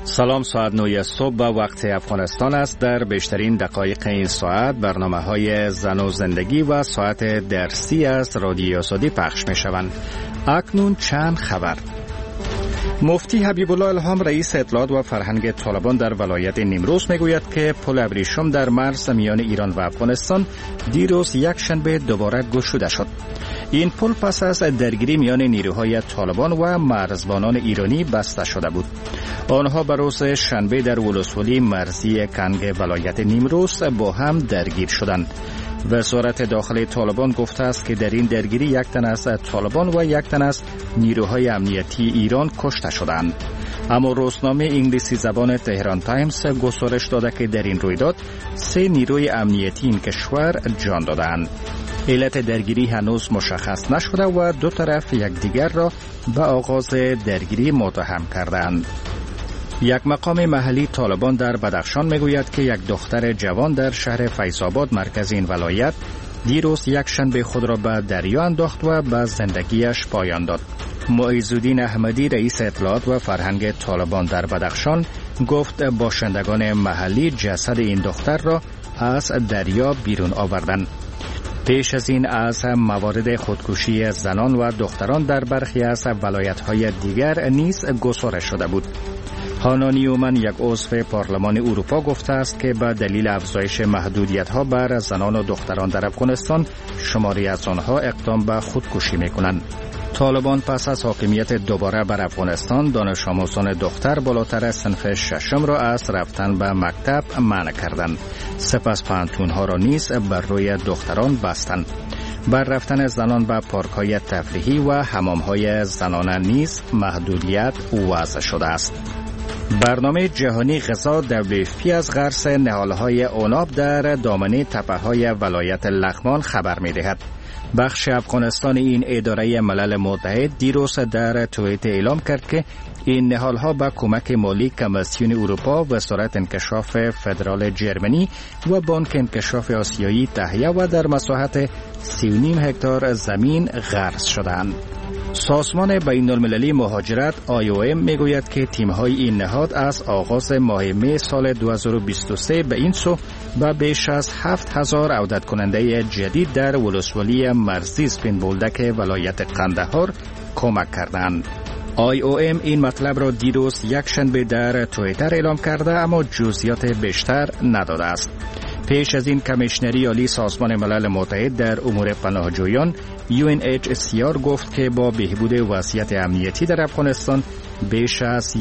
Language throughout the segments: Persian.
سلام، ساعت 9 صبح به وقت افغانستان است. در بیشترین دقایق این ساعت برنامه‌های زن و زندگی و ساعت درسی از رادیو آزادی پخش می‌شوند. اکنون چند خبر. مفتی حبیب الله الهام رئیس اطلاعات و فرهنگ طالبان در ولایت نیمروز میگوید که پل ابریشم در مرز میان ایران و افغانستان دیروز یک شنبه دوباره گشوده شد. این پل پس از درگیری میان نیروهای طالبان و مرزبانان ایرانی بسته شده بود. آنها بر روز شنبه در ولسوالی مرزی کنگ ولایت نیمروز با هم درگیر شدند. وزارت داخلی طالبان گفته است که در این درگیری یک تن از طالبان و یک تن از نیروهای امنیتی ایران کشته شدند. اما روزنامه انگلیسی زبان تهران تایمز گزارش داده که در این رویداد 3 نیروی امنیتی این کشور جان دادند. علت درگیری هنوز مشخص نشده و دو طرف یکدیگر را به آغاز درگیری متهم کردند. یک مقام محلی طالبان در بدخشان میگوید که یک دختر جوان در شهر فیض‌آباد مرکز این ولایت دیروز یک شنبه خود را به دریا انداخت و به زندگیش پایان داد. معیزالدین احمدی رئیس اطلاعات و فرهنگ طالبان در بدخشان گفت باشندگان محلی جسد این دختر را از دریا بیرون آوردند. پیش از این از موارد خودکشی زنان و دختران در برخی از ولایت‌های دیگر نیز گزارش شده بود. هانا نیومن، یک عضو پارلمان اروپا، گفته است که به دلیل افزایش محدودیت‌ها بر زنان و دختران در افغانستان شماری از آنها اقدام به خودکشی می‌کنند. طالبان پس از حاکمیت دوباره بر افغانستان دانش آموزان دختر بالاتر از صنف ششم را از رفتن به مکتب منع کردند. سپس پانتون‌ها را نیز بر روی دختران بستند. بر رفتن زنان به پارک‌های تفریحی و حمام‌های زنانه نیز محدودیت وضع شده است. برنامه جهانی غذا WFP از غرس نهال‌های عناب در دامنه تپه‌های ولایت لغمان خبر می‌دهد. بخش افغانستان این اداره ملل متحد دیروز در توییت اعلام کرد که این نهال‌ها با کمک مالی کمیسیون اروپا، وزارت انکشاف فدرال جرمنی و بانک انکشاف آسیایی تهیه و در مساحت 3.5 هکتار زمین غرس شدند. سازمان بین‌المللی مهاجرت IOM میگوید که تیم‌های این نهاد از آغاز ماه می سال 2023 به این سو به بیش از 7,000 عودت کننده جدید در ولسوالی مرزی سپین بولدک ولایت قندهار کمک کردند. IOM این مطلب را دیروز یک شنبه در توییتر اعلام کرده اما جزئیات بیشتر نداده است. پیش از این کمیشنری عالی سازمان ملل متحد در امور پناهجویان UNHCR گفت که با بهبود وضعیت امنیتی در افغانستان بیش از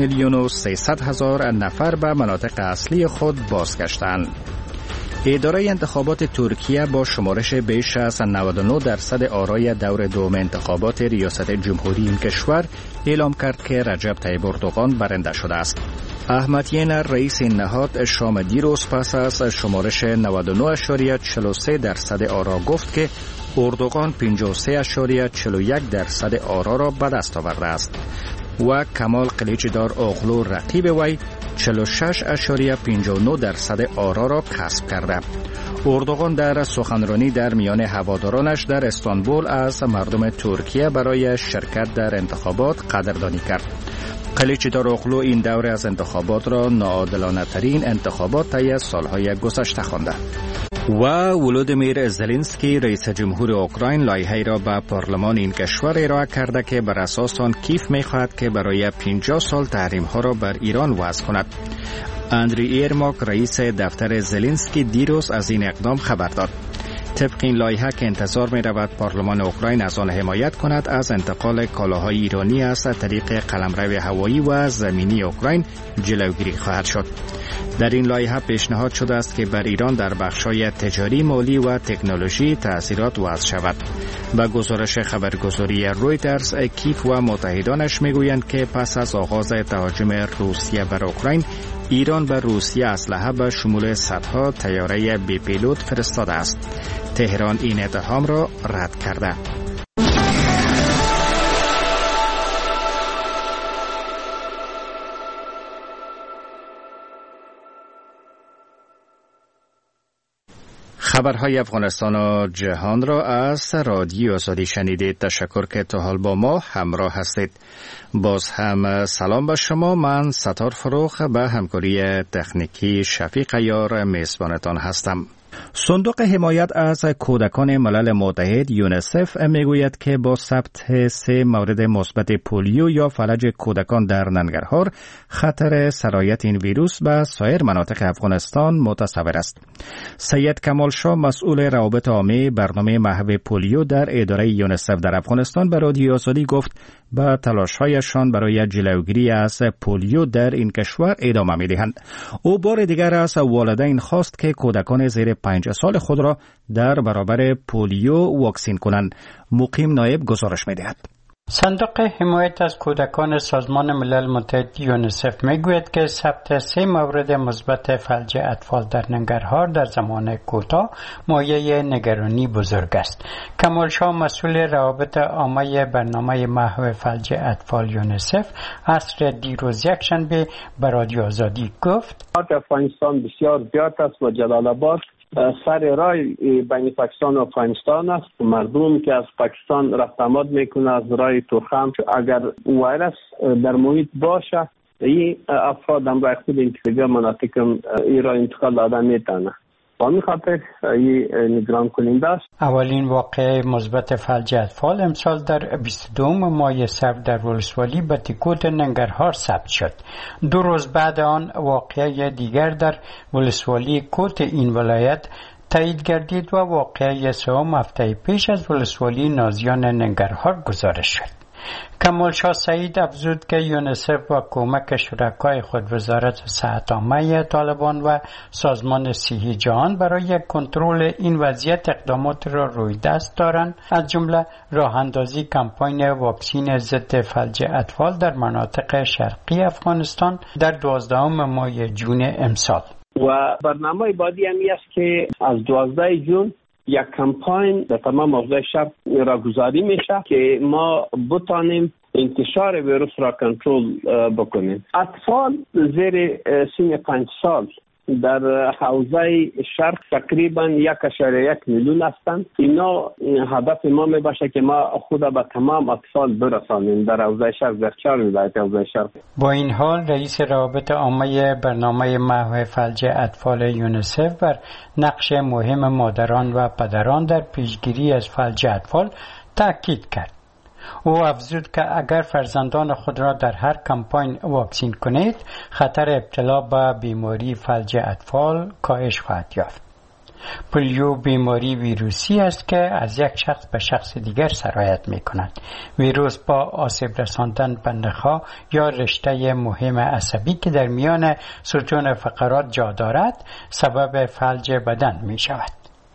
1,300,000 نفر به مناطق اصلی خود بازگشتند. اداره انتخابات ترکیه با شمارش بیش از 99% آرای دور دوم انتخابات ریاست جمهوری این کشور اعلام کرد که رجب طیب اردوغان برنده شده است. احمد ینر رئیس این نهاد شام دیروز پس از شمارش 99.43% آرا گفت که اردوغان 53.41% آرا را به دست آورده است و کمال قلیچدار اوغلو رقیب وی 46.59% آرا را کسب کرده. اردوغان در سخنرانی در میان هوادارانش در استانبول از مردم ترکیه برای شرکت در انتخابات قدردانی کرد. قلیچدار اوغلو این دوره از انتخابات را ناعادلانه ترین انتخابات طی سالهای گذشته خوانده. و ولودیمیر زلنسکی رئیس جمهور اوکراین لایحه‌ای را به پارلمان این کشور ارائه کرده که بر اساس آن کیف می‌خواهد که برای 50 سال تحریم‌ها را بر ایران وضع کند. اندری ایرماک رئیس دفتر زلنسکی دیروز از این اقدام خبر داد. طبق این لایحه که انتظار می رود پارلمان اوکراین از آن حمایت کند، از انتقال کالاهای ایرانی از طریق قلمرو هوایی و زمینی اوکراین جلوگیری خواهد شد. در این لایحه پیشنهاد شده است که بر ایران در بخش‌های تجاری، مالی و تکنولوژی تأثیرات وضع شود. با گزارش خبرگزاری رویترز، کیف و متحدانش میگویند که پس از آغاز تهاجم روسیه بر اوکراین، ایران به روسیه اسلحه به شمول صدها طیاره بی پیلوت فرستاده است. تهران این اتهام را رد کرده. خبرهای افغانستان و جهان را از رادیو آزادی شنیدید. تشکر که تا حال با ما همراه هستید. باز هم سلام به شما. من ستار فروخ به همکاری تکنیکی شفیق عیار میزبانتان هستم. صندوق حمایت از کودکان ملل متحد یونیسف میگوید که با ثبت 3 مورد مثبت پولیو یا فلج کودکان در ننگرهار خطر سرایت این ویروس به سایر مناطق افغانستان متصور است. سید کمال شاه مسئول روابط عامه برنامه محو پولیو در اداره یونیسف در افغانستان به رادیو آزادی گفت به تلاش‌هایشان برای جلوگیری از پولیو در این کشور ادامه می‌دهند. او بار دیگر از والدین خواست که کودکان زیر 5 سال خود را در برابر پولیو واکسین کنند. مقیم نایب گزارش می‌دهد. صندوق حمایت از کودکان سازمان ملل متحد یونیسف میگوید که ثبت 3 مورد مثبت فلج اطفال در ننگرهار در زمان کوتاه مایه نگرانی بزرگ است. کمال شاه مسئول روابط عامه برنامه محو فلج اطفال یونیسف عصر دیروز یکشنبه به رادیو آزادی گفت افغانستان بسیار زیاد است و جلال آباد سر راه بین پاکستان و افغانستان است. مردم که از پاکستان رفت آمد میکنه از راه تورخم، اگر ویروس در محیط باشه این افراد هم راه خود دیگه مناطق این را انتقال دادن میتونه. با این خاطر این نگران کننده است. اولین واقعه مثبت فلج اطفال امسال در 22 ماه صفر در ولسوالی بتیکوت ننگرهار ثبت شد. 2 روز بعد آن واقعه دیگر در ولسوالی کوت این ولایت تایید گردید و واقعه سوم هفته پیش از ولسوالی نازیان ننگرهار گزارش شد. کمال شاه سعید افزود که یونیسف با کمک شرکای خود وزارت صحت عامه طالبان و سازمان صحی جهان برای کنترل این وضعیت اقدامات را روی دست دارند، از جمله راه اندازی کمپاین واکسین ضد فلج اطفال در مناطق شرقی افغانستان در 12 ماه جون امسال. و برنامه بعدی همی است که از 12 جون یک کمپاین در تمام اوضاع شهر را گذاری میشه که ما بتانیم انتشار ویروس را کنترل بکنیم. اطفال زیر سن 5 سال در حوزه شرق تقریبا 1.1 میلیون هستند. اینا هدف ما میباشه که ما خود به تمام اطفال برسانیم در حوزه شرق، در 4 ولایت حوزه شرق. با این حال رئیس روابط عامه برنامه محو فلج اطفال یونیسف بر نقش مهم مادران و پدران در پیشگیری از فلج اطفال تاکید کرد. او افزود که اگر فرزندان خود را در هر کمپاین واکسین کنید، خطر ابتلا به بیماری فلج اطفال کاهش خواهد یافت. پولیو بیماری ویروسی است که از یک شخص به شخص دیگر سرایت می کند. ویروس با آسیب رساندن به نخاع یا رشته مهم عصبی که در میان ستون فقرات جا دارد، سبب فلج بدن می شود.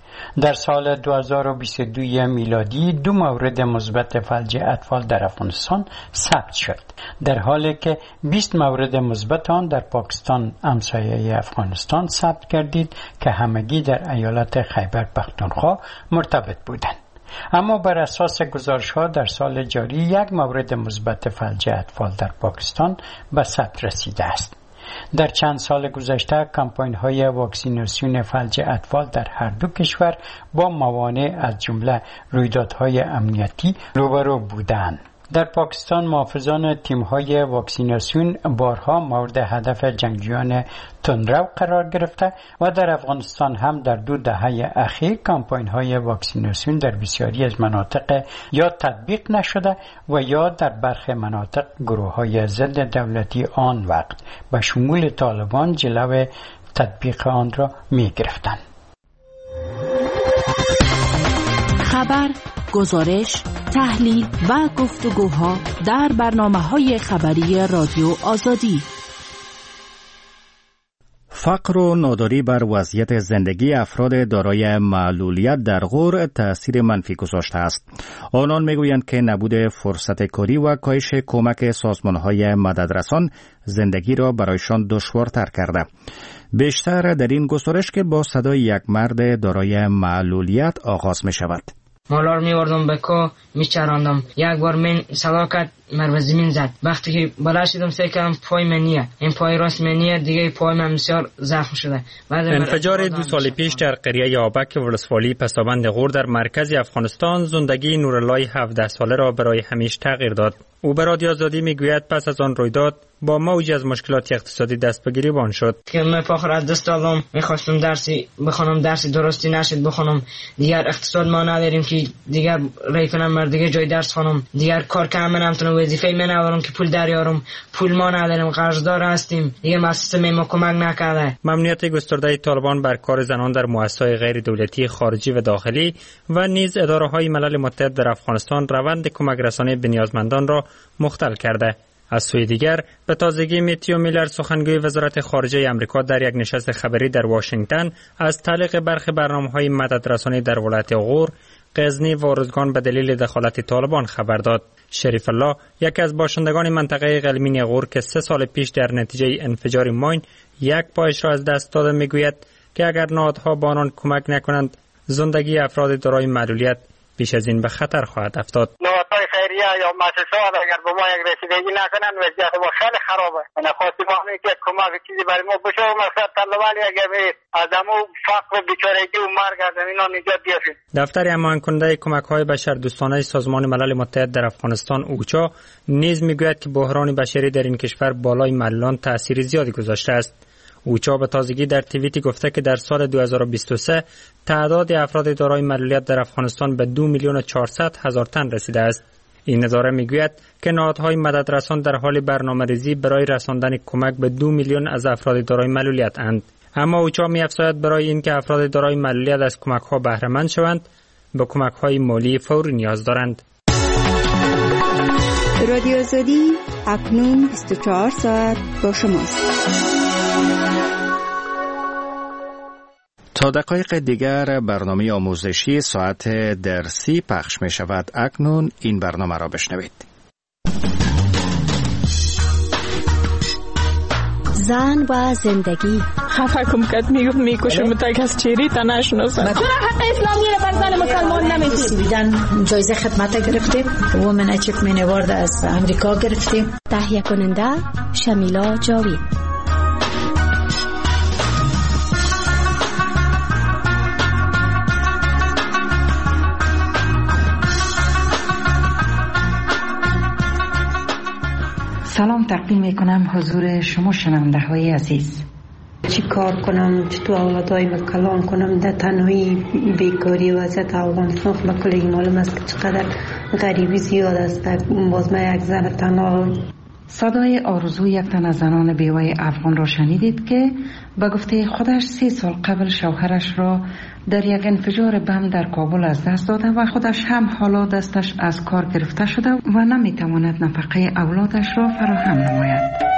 در سال 2022 میلادی 2 مورد مثبت فلج اطفال در افغانستان ثبت شد، در حالی که 20 مورد مثبت آن در پاکستان همسایه افغانستان ثبت گردید که همگی در ایالت خیبر پختونخوا مرتبط بودند. اما بر اساس گزارش‌ها در سال جاری 1 مورد مثبت فلج اطفال در پاکستان به ثبت رسیده است. در چند سال گذشته کمپاین‌های واکسیناسیون فلج اطفال در هر دو کشور با موانع از جمله رویدادهای امنیتی روبرو بودند. در پاکستان محافظان تیم‌های واکسیناسیون بارها مورد هدف جنگجویان تندرو قرار گرفته و در افغانستان هم در 2 دهه اخیر کمپاین‌های واکسیناسیون در بسیاری از مناطق یا تطبیق نشده و یا در برخی مناطق گروه‌های ضد دولتی آن وقت به شمول طالبان جلو تطبیق آن را می‌گرفتند. خبر، گزارش، تحلیل و گفتگوها در برنامه‌های خبری رادیو آزادی. فقر و ناداری بر وضعیت زندگی افراد دارای معلولیت در غور تأثیر منفی گذاشته است. آنان میگویند که نبود فرصت کاری و کاهش کمک سازمان‌های مددرسان زندگی را برایشان دشوارتر کرده. بیشتر در این گزارش که با صدای یک مرد دارای معلولیت آغاز می شود. مالار می‌بردم به کو می‌چراندم. یک بار من سلاکت مرا زمین زد. وقتی که بالا شدم سعی کردم پای منیه، این پای راست منیه دیگه، پای من بسیار زخم شده. انفجار 2 سال پیش در قریه آبک ولسوالی پسابند غور در مرکز افغانستان زندگی نورالله 17 ساله را برای همیشه تغییر داد. او به رادیو آزادی میگوید پس از آن رویداد با موج از مشکلات اقتصادی دست به گریبان شد. که من فاخر از دست دادم، میخواستم درسی بخونم، درسی درستی نشد بخونم. دیگر اقتصاد ما نداریم که دیگر رای کنم بر دیگه جای درس خونم. دیگر کار کنم نمیتونم، وظیفه من ندارم که پول دریارم، پول ما نداریم، قرضدار هستیم. دیگه مؤسسه ما کمک نکرده. ممنوعیت گسترده طالبان بر کار زنان در مؤسسات غیر دولتی خارجی و داخلی و نیز اداره‌های ملل متحد در افغانستان روند کمک رسانی به نیازمندان را مختل کرده. از سوی دیگر به تازگی متیو میلر سخنگوی وزارت خارجه آمریکا در یک نشست خبری در واشنگتن از تعلیق برخی برنامه‌های مددرسانی در ولایت غور، غزنی و ارزگان به دلیل دخالت طالبان خبر داد. شریف الله، یکی از باشندگان منطقه قلمین غور که 3 سال پیش در نتیجه انفجار ماین یک پایش را از دست داده، میگوید که اگر نهادها با آنان کمک نکنند زندگی افراد دارای معلولیت بیش از این به خطر خواهد افتاد. نهادهای خیریه یا مؤسسات اگر به ما یک رسیدگی نکنند وضعیت ما خیلی خرابه. من خواستم که کمک چیزی برای ما بشه و مقصد طلبانی اگر از همون فقر و بیچارگی و مرگ از اینا نجات بیافید. دفتر هماهنگ کننده کمک‌های بشردوستانه سازمان ملل متحد در افغانستان اوچا نیز میگوید که بحران بشری در این کشور بالای معلولان تأثیر زیادی گذاشته است. اوچا به تازگی در توییتی گفته که در سال 2023 تعداد افراد دارای معلولیت در افغانستان به 2,400,000 تن رسیده است. این اداره میگوید که نهادهای مددرسان در حال برنامه‌ریزی برای رساندن کمک به 2 میلیون از افراد دارای معلولیت اند. اما اوچا می‌افزاید برای اینکه افراد دارای معلولیت از کمک‌ها بهره مند شوند، به کمک‌های مالی فوری نیاز دارند. رادیو آزادی اکنون 24 ساعت با شماست. تا دقایق دیگر برنامه آموزشی ساعت درسی پخش می شود. اکنون این برنامه را بشنوید. زن و زندگی. خفه کم کد میکشم تا کس چیری تا نشناسم. چرا حق اسلامی را بر زن مسلمان نمیدید؟ جایزه خدمت گرفتیم. وومن اچیومنت اوارد از امریکا گرفتیم. تهیه کننده شمیلا جاوید. سلام تقدیم میکنم حضور شما شنونده های عزیز. چی کار کنم، چطور اولادایم کلان کنم، در تنهایی بیکاری وضعیت افغانستان خب کلی معلوم است که چقدر غریبی زیاد است. باز من یک زن تنها. صدای آرزو یک تن از زنان بیوه افغان را شنیدید که به گفته خودش 3 سال قبل شوهرش را در یک انفجار بم در کابل از دست داده و خودش هم حالا دستش از کار گرفته شده و نمیتواند نفقه اولادش را فراهم نماید.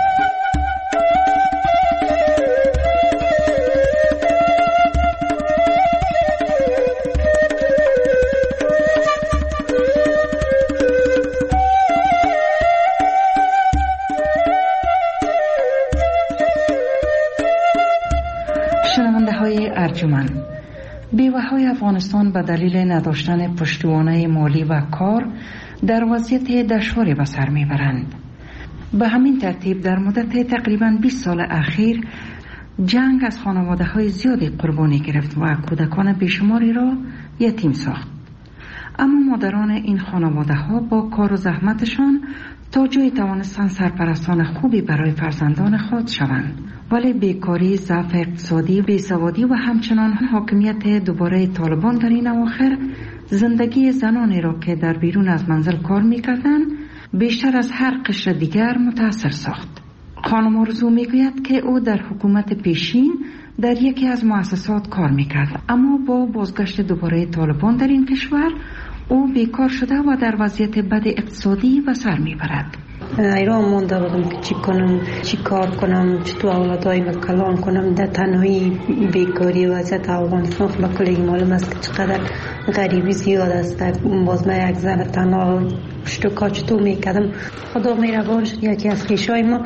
ارجمند، بیوه‌های افغانستان به دلیل نداشتن پشتوانه مالی و کار در وضعیت دشواری به سر میبرند. به همین ترتیب در مدت تقریباً 20 سال اخیر جنگ از خانواده‌های زیادی قربانی گرفت و کودکان بیشماری را یتیم ساخت. اما مادران این خانواده‌ها با کار و زحمتشان تا جایی توانستند سرپرستان خوبی برای فرزندان خود شوند. ولی بیکاری، ضعف اقتصادی، بیسوادی و همچنان حاکمیت دوباره طالبان در این اواخر زندگی زنانی را که در بیرون از منزل کار می‌کردند بیشتر از هر قشر دیگر متاثر ساخت. خانم آرزو میگوید که او در حکومت پیشین در یکی از مؤسسات کار می‌کرد، اما با بازگشت دوباره طالبان در این کشور او بیکار شده و در وضعیت بد اقتصادی به سر میبرد. ایران مونده بودم که چی کنم، چی کار کنم، چطور اولادایم کلان کنم. در تنهایی بیکاری وضعیت افغانستان خب کلی معلوم است که چقدر غریبی زیاد است. باز من یک زن تنها پشت و کار چطور میکردم. خدا مهربان شد، یکی از خویشای ما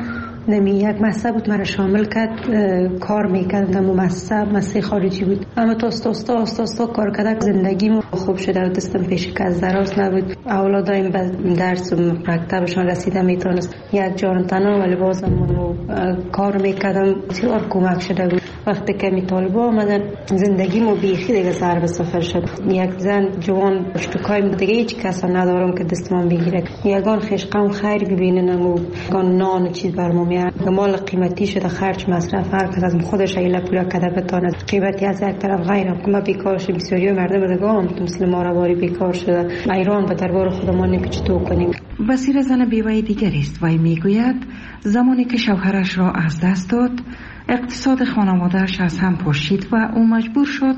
نمی یک مؤسسه بود مرا شامل کرد، کار میکردم در مؤسسه خارجی بود، اما تا استا کار کردم زندگیم خوب شده و دستم پیش کس دراز نبود. اولادایم به درس و مکتبشان رسیده میتونست یک جان تنها، ولی بازم کار میکردم بسیار کمک شده بود. وقتی که می طالبا آمدن زندگیمو بیخی دیگه سر به صفر شد. یک زن جوان اشتکایم دیگه هیچ کس ندارم که دستمان بگیره، یگان خشقم خیر ببیننم و یگان نان چیز برمو میارم. مال قیمتی شده، خرج مصرف هر کس از خودش ایله پولا کده بتاند. قیمتی از یک طرف غیرم که ما بیکار شد، بسیاری مردم دیگه هم مسلم رواری بیکار شده. ایران به دربار خودمان نمی‌چطور کنیم. بصیر زن بیوه دیگری است و میگوید زمانی که شوهرش را از دست داد اقتصاد خانواده‌اش از هم پاشید و او مجبور شد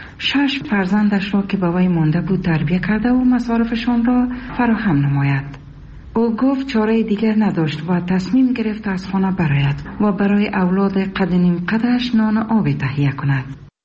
6 فرزندش را که به وی مانده بود تربیت کرده و مصارفشان را فراهم نماید. او گفت چاره دیگر نداشت و تصمیم گرفت از خانه برآید و برای اولاد قد نیم قدش نان و آب تهیه کند.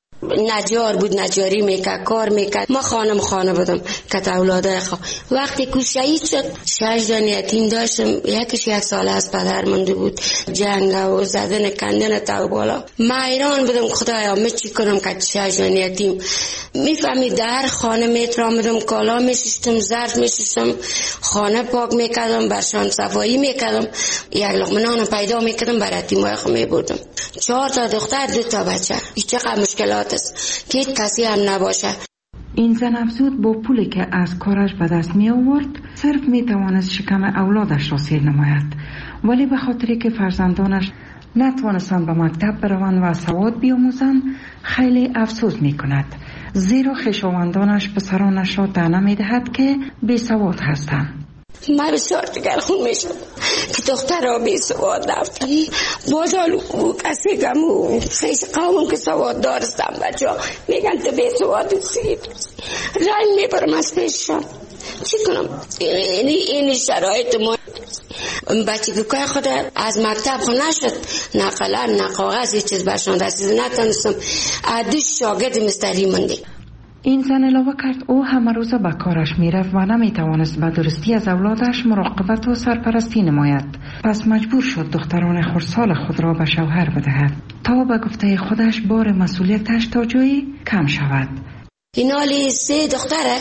نجار بود، نجاری میکرد، کار میکرد. ما خانه بودم که اولادای وقتی که شهید شد 6 جان یتیم داشتم. یکیش 1 ساله از پدر مونده بود. جنگ و زدن کندن تا بالا. ما ایران بودم خدایا من چی کنم که 6 جان یتیم. میفهمید در خانه میترامدم، کالا میشستم، ظرف میشستم، خانه پاک میکردم، برشان صفایی میکردم، یک لقمه نان پیدا میکردم برای یتیمای خود میبردم. 4 تا دختر 2 تا بچه. چقدر مشکلات است که کسی هم نباشه. این زن افزود با پولی که از کارش به دست می آورد صرف می توانست شکم اولادش را سیر نماید، ولی به خاطری که فرزندانش نتوانستند به مکتب بروند و سواد بیاموزند خیلی افسوس می کند، زیرا خویشاوندانش پسرانش را طعنه می دهد که بی سواد هستند. من بسیار دگرخون میشم که دخترها بی سواد رفتن. بازالو کسی گمو خیش قومم که سواد دارستم بچه ها میگن تو بی سواد سید رنگ میبرم از پیششم. چی کنم؟ این شرایط ما بچه که خود از مکتب خود نشد، نه قلم نه کاغذ هیچ چیز برشان رسید، نتونستم. 2 شاگرد مستری مونده. این زن علاوه کرد او همه روزه به کارش میرفت و نمیتوانست به درستی از اولادش مراقبت و سرپرستی نماید. پس مجبور شد دختران خردسال خود را به شوهر بدهد تا به گفته خودش بار مسئولیتش تا جایی کم شود. این حالی 3 دختره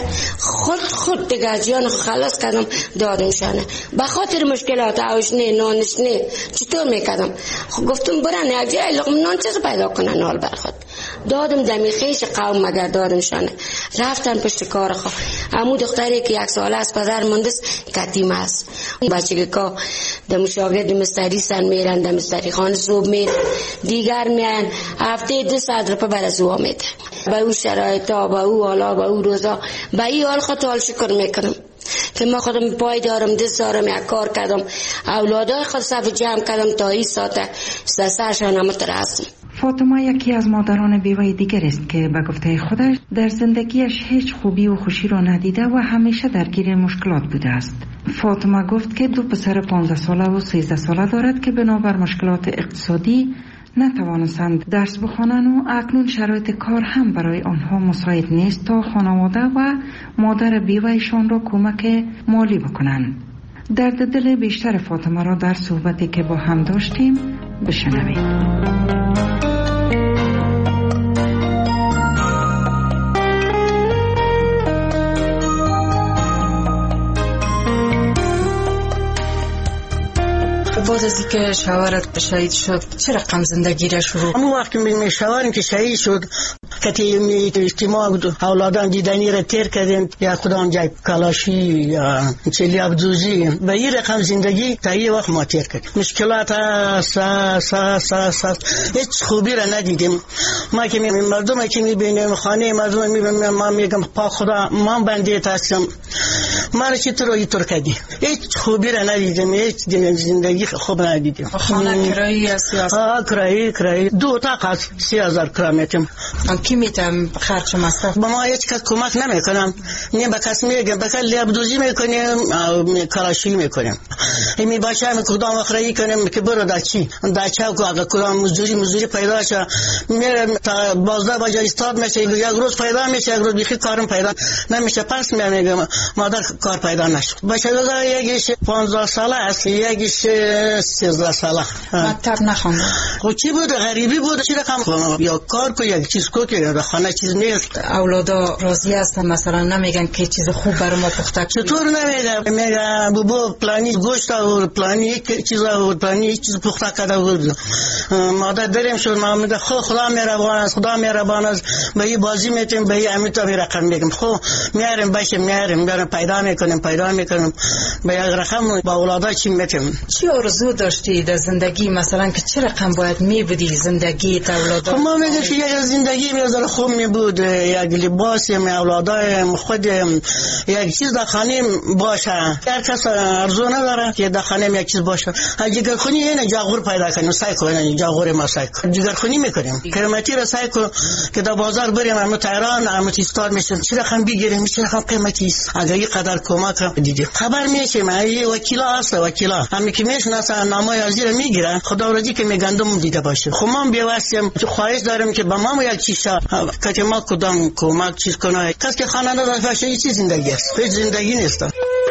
خود دیگه از جان خلاص کردم دادمشانه. به خاطر مشکلات آوش نه نانش نه چطور میکردم. گفتم برن یک جای لقمه نان چیز پیدا کنن نال بر خود. دادم دمی خیش قوم مگر دادمشانه. رفتن پشت کار خود. امو دختری که 1 ساله از پدر مندست کتیم است. بچه که دم شاگرد مستری سن میرن، دم مستری خانه صبح میرن، دیگر میان هفته 200 روپیه برای زوا میده. با او شرایطا، با او حالا، با او روزا، با این حال خود حال شکر میکنم که ما خودم پای دارم، دست دارم، یک کار کردم، اولادای خود صف جمع کردم تا این ساعت سرشان هم ترسم. فاطمه یکی از مادران بیوه دیگر است که به گفته خودش در زندگیش هیچ خوبی و خوشی را ندیده و همیشه درگیر مشکلات بوده است. فاطمه گفت که 2 پسر 15 ساله و 13 ساله دارد که بنابر مشکلات اقتصادی نتوانستند درس بخوانند و اکنون شرایط کار هم برای آنها مساعد نیست تا خانواده و مادر بیوهشان را کمک مالی بکنند. درد دل بیشتر فاطمه را در صحبتی که با هم داشتیم بشنوید. بعد از اینکه شوهرت شهید شد چه رقم زندگی را شروع؟ همون وقت که شوهرم که شهید شد کتی اجتماع بود، اولادان دیدنی را تیر کردن، یا خودم جای کلاشی یا چلی ابزوزی به این رقم زندگی تا این وقت ما تیر کردیم. مشکلات هیچ خوبی را ندیدیم. ما که مردم که میبینیم، خانه مردم میبینیم، ما میگم پا خدا ما بنده هستم، ما را چطور اینطور کردی؟ هیچ خوبی را ندیدیم، هیچ زندگی خوب ندیدیم. خانه کرایی است؟ کرایی 2 اتاق است، 30,000 کرایه میتیم. کی میتونم خرج مصرف؟ با ما هیچ کس کمک نمیکنم. نه به کس میگم بکل لیابدوزی میکنیم، کلاشی میکنیم. می باشه هم کدام اخرایی کنیم که برو در چی در چاو که اگر کدام مزدوری پیدا شه میرم تا 12 بجه استاد میشه، یک روز پیدا میشه، یک روز بیخی کارم پیدا نمیشه. پس میگم مادر کار پیدا نشد. بچه دو یکیش 15 ساله است، یکیش 13 ساله. مطلب نخوانده. خب چی بود؟ غریبی بود. چی رقم یا کار کو یک چیز کو که در خانه چیز نیست. اولادا راضی هستن مثلا نمیگن که چیز خوب برای ما پخته کنی؟ چطور نمیگه؟ میگه بابا پلانی گوشت و پلانی چیزا و پلانی چیز پخته کرده بود. مادر دریم شد ما میگه خدا مهربان است، خدا مهربان است. به این بازی میتیم به این امیتا می رقم میگم خب میاریم باشه میاریم پیدا میکنیم به یک رقم با اولادا چی میتیم. چی آرزو داشتی در زندگی مثلا که چه رقم باید میبودی زندگی تا اولادا؟ خب ما میگه که یک زندگی میذاره خوب میبود، یک لباس می اولادا خود یک چیز در خانه باشه. هر کس ارزو نداره که در خانه یک چیز باشه. جگر خونی اینه جاغور پیدا کنیم، سعی کنیم جاغور ما سعی کنیم جگر خونی میکنیم. قیمتی را سعی کنیم که در بازار بریم اما تهران اما استاد میشیم چه رقم بگیریم چه رقم قیمتی است. اگر یک قدر کمک دیدیم خبر میشیم. ای وکیلا است وکیلا همین که میشناسن نامای ازیر میگیرن خدا ورزی که میگندم دیده باشه. خب ما بیواستیم خواهش داریم که با ما یک چیز که ما کدام کمک چیز کنه. کس که خانه نداره فاشه چی زندگی است؟ هیچ زندگی نیست.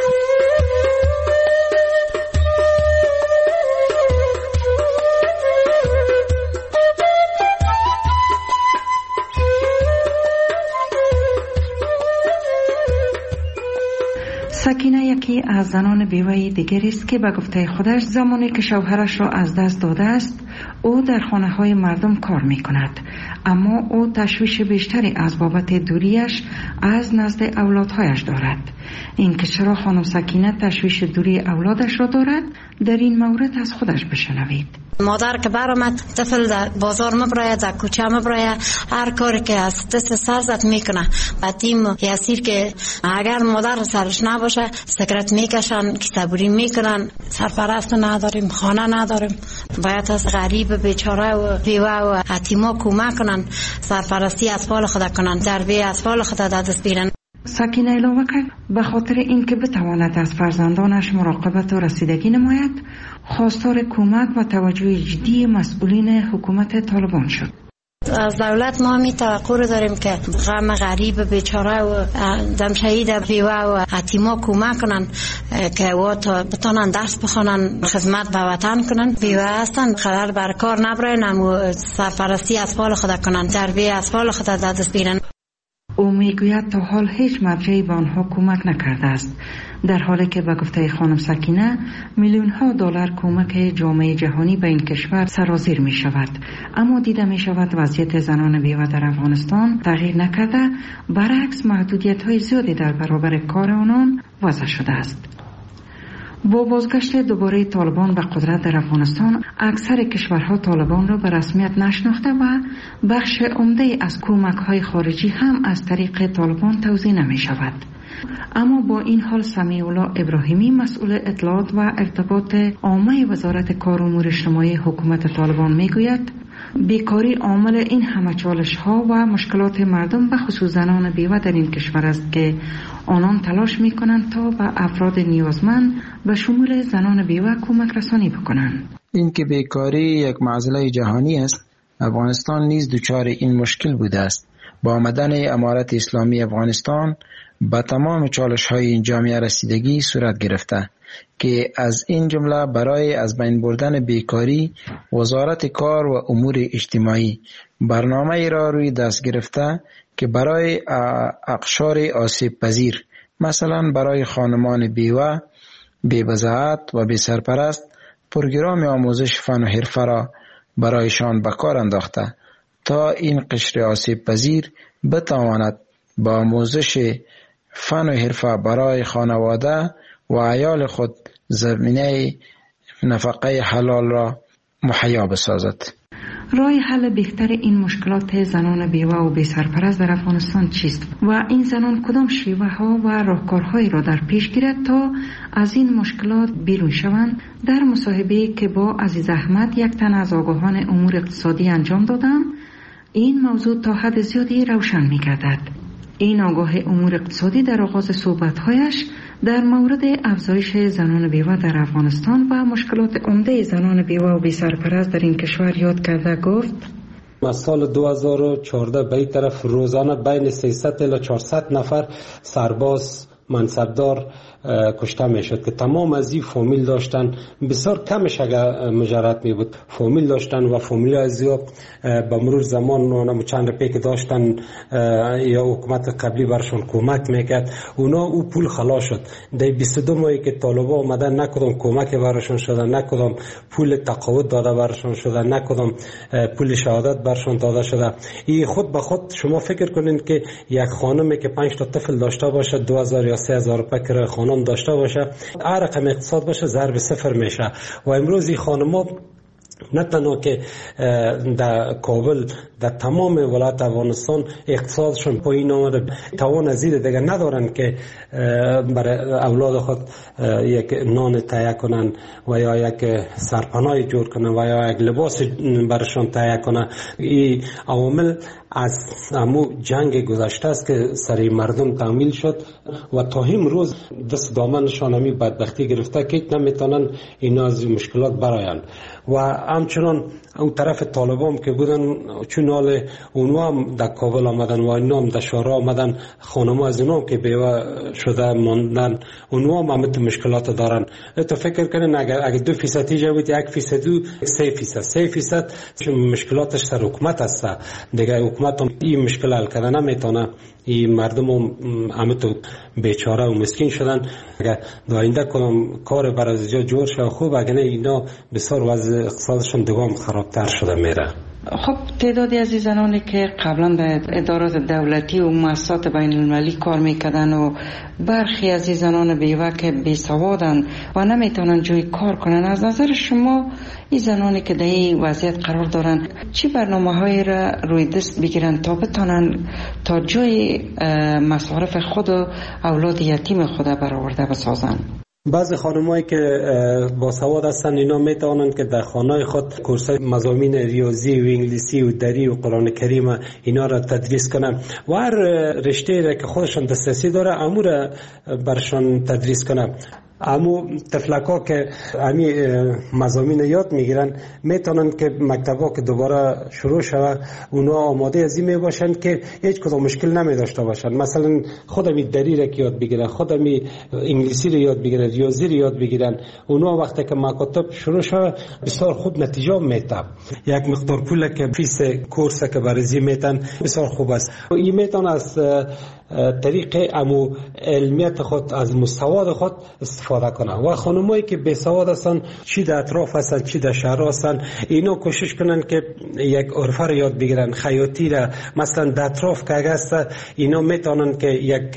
سکینه یکی از زنان بیوه دیگری است که به گفته خودش زمانی که شوهرش را از دست داده است او در خانه های مردم کار می کند، اما او تشویش بیشتری از بابت دوریش از نزد اولادهایش دارد. این که چرا خانم سکینه تشویش دوری اولادش را دارد در این مورد از خودش بشنوید. مادر که برآمد طفل در بازار مبراید در کوچه مبراید هر کاری که از دست سرزت میکنه و تیم یاسیر که اگر مادر سرش نباشه سکرت میکشن کتابوری میکنن. سرپرست نداریم، خانه نداریم، باید از غریب بیچاره و بیوه و یتیما کمک کنن، سرپرستی اطفال خود کنن، تربیت اطفال خود دست بیارن. سکینه علاوه کرد به خاطر اینکه بتواند از فرزندانش مراقبت و رسیدگی نماید خواستار کمک و توجه جدی مسئولین حکومت طالبان شد. از دولت ما می توقع داریم که غم غریب بیچاره و دم شهید بیوه و یتیما کمک کنن که و تا بتونن درس بخونن، خدمت به وطن کنن. بیوه هستن قرار بر کار نبرن اما سرپرستی اطفال خود کنن، تربیت اطفال خود دست بیارن. او میگوید تا حال هیچ مرجعی به آنها کمک نکرده است، در حالی که به گفته خانم سکینه میلیون ها دلار کمک جامعه جهانی به این کشور سرازیر می شود، اما دیده می شود وضعیت زنان بیوه در افغانستان تغییر نکرده، برعکس محدودیت های زیادی در برابر کار آنان وضع شده است. با بازگشت دوباره طالبان به قدرت در افغانستان اکثر کشورها طالبان را به رسمیت نشناخته و بخش عمده از کمک‌های خارجی هم از طریق طالبان توزیع نمی شود. اما با این حال سمیع الله ابراهیمی مسئول اطلاعات و ارتباط عامه وزارت کار و امور اجتماعی حکومت طالبان میگوید بیکاری عامل این همه چالش‌ها و مشکلات مردم به خصوص زنان بیوه در این کشور است که آنان تلاش می‌کنند تا به افراد نیازمند به شمول زنان بیوه کمک رسانی بکنند. این که بیکاری یک معضله جهانی است، افغانستان نیز دچار این مشکل بوده است. با آمدن امارت اسلامی افغانستان به تمام چالش‌های این جامعه رسیدگی صورت گرفته که از این جمله برای از بین بردن بیکاری وزارت کار و امور اجتماعی برنامه را روی دست گرفته که برای اقشار آسیب پذیر مثلا برای خانمان بیوه، بی‌بضاعت و بی‌سرپرست پروگرام آموزش فن و حرفه را برایشان به کار انداخته تا این قشر آسیب پذیر بتواند با آموزش فن و حرفه برای خانواده و عیال خود زمینه نفقه حلال را مهیا بسازد. راه حل بهتر این مشکلات زنان بیوه و بی سرپرست در افغانستان چیست و این زنان کدام شیوه ها و راهکارهایی را در پیش گیرد تا از این مشکلات بیرون شوند؟ در مصاحبه‌ای که با عزیز احمد یک تن از آگاهان امور اقتصادی انجام دادم این موضوع تا حد زیادی روشن می گردد. این آگاه امور اقتصادی در آغاز صحبت‌هایش در مورد افزایش زنان بیوه در افغانستان و مشکلات عمده زنان بیوه و بی‌سرپرست در این کشور یاد کرده گفت: از سال 2014 به این طرف روزانه بین 300 الی 400 نفر سرباز منصبدار کشته میشد که تمام از این فامیل داشتن. بسیار کمش اگر مجرد می بود فامیل داشتن و فامیل از یا به مرور زمان اونا چند رپی که داشتن یا حکومت قبلی برشون کمک میکرد، اونا او پول خلاص شد. در 22 ماهی که طالبا آمدن نکدام کمک برشون شده، نکدام پول تقاعد داده برشون شده، نکدام پول شهادت برشون داده شده. این خود به خود شما فکر کنین که یک خانمی که 5 تا طفل داشته باشه 2000 یا 3000 روپیه کرایه خانه داشته باشه، هر رقم اقتصاد باشه ضرب صفر میشه. و امروز این خانم‌ها نه تنها که در کابل، در تمام ولایت افغانستان اقتصادشون پایین آمده، توان ازید دیگه ندارن که برای اولاد خود یک نان تهیه کنن و یا یک سرپناه جور کنن و یا یک لباس برشان تهیه کنن. این عوامل از همو جنگ گذشته است که سر مردم تعمیل شد و تا هم روز دست دامنشان همی بدبختی گرفته که نمیتونن اینا از مشکلات براین. و همچنان اون طرف طالبان که بودن چون حال اونها هم در کابل آمدن و اینا هم در شهرها آمدن، خانم‌ها از اینا که بیوه شده ماندن اونها هم همت مشکلات دارن. تو فکر کنین اگر 2% ایجا بود 1% 3% مشکلاتش سر حکومت است. دیگه حکومت هم این مشکل حل کردن نمیتونه. این مردم هم همه تو بیچاره و مسکین شدن. اگر آینده کدام کار برای زیاد جور شد خوب، اگر نه اینا بسیار وضع اقتصادشون دوام خرابتر شده میره. خب تعدادی از زنانی که قبلا در ادارات دولتی و مؤسسات بین المللی کار میکردن و برخی از زنان بیوه که بیسوادن و نمیتونن جای کار کنن، از نظر شما این زنانی که در این وضعیت قرار دارن چی برنامه‌هایی را روی دست بگیرن تا بتونن تا جای مصارف خود و اولاد یتیم خود برآورده بسازن؟ بعضی خانمایی که باسواد هستن اینا میتونن که در خانه خود کورسای مضامین ریاضی و انگلیسی و دری و قرآن کریم اینا را تدریس کنن و هر رشته را که خودشان دسترسی داره امور برشان تدریس کنن. امو طفلکا که امی مضامین یاد میگیرن میتونن که مکتبا که دوباره شروع شود اونا آماده از این میباشن که هیچ کدام مشکل نمی داشته باشن. مثلا خودمی دری را که یاد بگیرن، خودمی انگلیسی را یاد بگیرن، ریاضی را یاد بگیرن، اونا وقتی که مکاتب شروع شود بسیار خوب نتیجه میده. یک مقدار پول که فیس کورس که برازی میتن بسیار خوب است. این میتونه از طریق امو علمیت خود از مستواد خود استفاده کنن. و خانمایی که بی سواد هستن، چی در اطراف هستن چی در شهر هستن، اینا کوشش کنن که یک عرفه رو یاد بگیرن، خیاطی را مثلا در اطراف که هست اینا میتونن که یک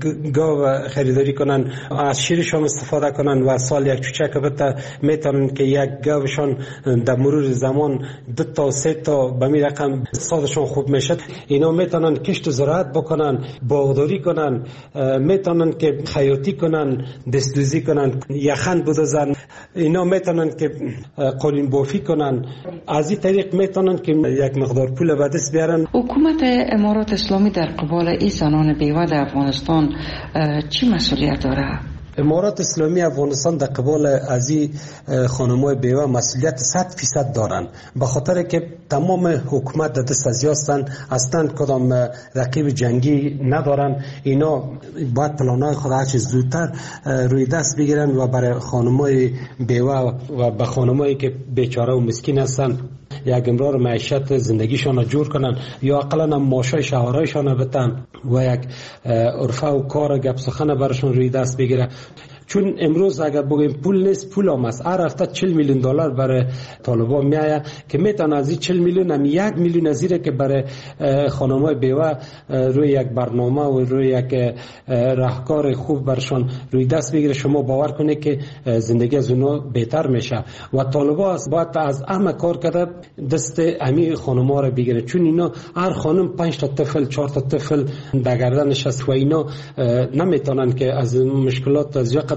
گاو خریداری کنن، از شیرشون استفاده کنن و سال یک چوچک بته میتونن که یک گاوشان در مرور زمان 2 تا 3 تا به می رقم اقتصادشون خوب میشه. اینا میتونن کشت زراعت بکنن، باغداری کنن، میتونن که خیاطی کنن، دستدوزی کنن، یخن بدوزن، اینا میتونن که قالین بافی کنن. از این طریق میتونن که یک مقدار پول به دست بیارن. حکومت امارات اسلامی در قبال این زنان بیوه در افغانستان چی مسئولیت داره؟ امارات اسلامی افغانستان در قبال از این خانم‌های بیوه مسئولیت 100% دارن، به خاطر که تمام حکومت در دست از هستن، اصلا کدام رقیب جنگی ندارن. اینا باید پلان‌های خود هرچه زودتر روی دست بگیرن و برای خانم‌های بیوه و به خانم‌هایی که بیچاره و مسکین هستن یک امرار معیشت زندگیشان رو جور کنن یا اقلا هم ماشای شهرهایشان بتن و یک عرفه و کار گپ سخن برشون روی دست بگیره. چون امروز اگر بگیم پول نیست، پول هم است. هر هفته 40 میلیون دلار برای طالبان میآید که میتونه از این 40 میلیون هم 1 میلیون از که برای خانم‌های بیوه روی یک برنامه و روی یک راهکار خوب برشان روی دست بگیره. شما باور کنید که زندگی از اونها بهتر میشه و طالبان باید از همه کار کرده دست امی خانم‌ها رو بگیره، چون اینا هر خانم 5 تا طفل 4 تا طفل در گردنش است و اینا نمیتونن که از مشکلات زیاد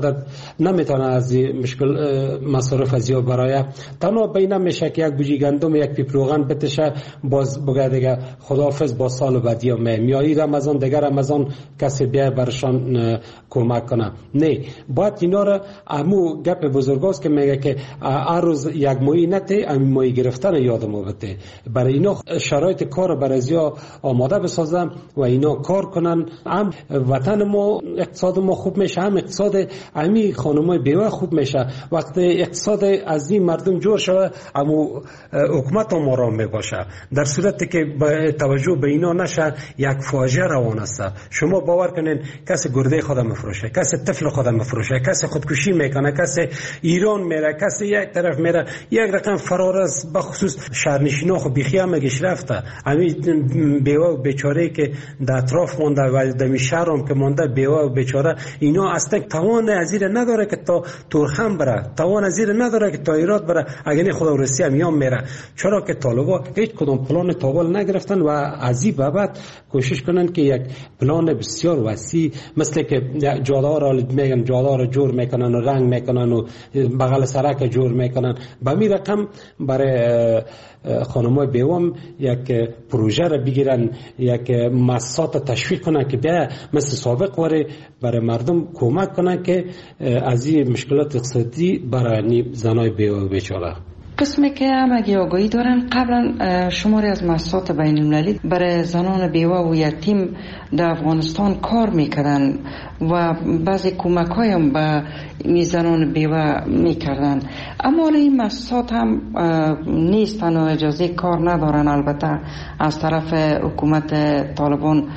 عدد نمیتونه از مشکل مصارف از یا برای تنها بین میشه که یک بوجی گندم یک پیپ روغن بتشه باز بگه دیگه خداحافظ با سال بعدی میایی رمضان دیگر رمضان کسی بیا برشان کمک کنه. نه باید اینا را امو گپ بزرگاست که میگه که هر روز یک ماهی نته امی ماهی گرفتن یادمو بده. برای اینا شرایط کار برای زیا آماده بسازم و اینا کار کنن. هم وطن ما اقتصاد ما خوب میشه، هم اقتصاد امی خانمای بیوه خوب میشه. وقتی اقتصاد از این مردم جور شود امو حکومت هم آرام میباشه. در صورتی که توجه به اینا نشه یک فاجعه روان است. شما باور کنین کسی گرده خود مفروشه، کسی طفل خود مفروشه، کسی خودکشی میکنه، کسی ایران میره، کسی یک طرف میره. یک رقم فرار است بخصوص شهرنشینا خو بیخی هم مگش رفته. همین بیوه و بیچاره که در اطراف مونده و در شهر هم که مونده بیوه و بیچاره اینا اصلا توان ازیر نداره که تا تورخم بره، توان ازیر نداره که تا ایراد بره. اگر خدا و روسیه میام میره. چرا که طالبا هیچ کدام پلان تابل نگرفتن و از این بابت کوشش کنن که یک پلان بسیار وسیع مثل که جاده را میگن جاده را جور میکنن و رنگ میکنن و بغل سرک جور میکنن. به می رقم برای خانمای بیوام یک پروژه را بگیرن، یک مؤسسات تشویق کنن که بیا مثل سابق وره برای مردم کمک کنن که از این مشکلات اقتصادی برای زنای بیوه و بیچاره. قسمی که همگی آگاهی دارن قبلا شماری از مؤسسات بین المللی برای زنان بیوه و یتیم در افغانستان کار میکردن و بعضی کمک هایم به زنان بیوه میکردن. اما این مؤسسات هم نیستن و اجازه کار ندارن. البته از طرف حکومت طالبان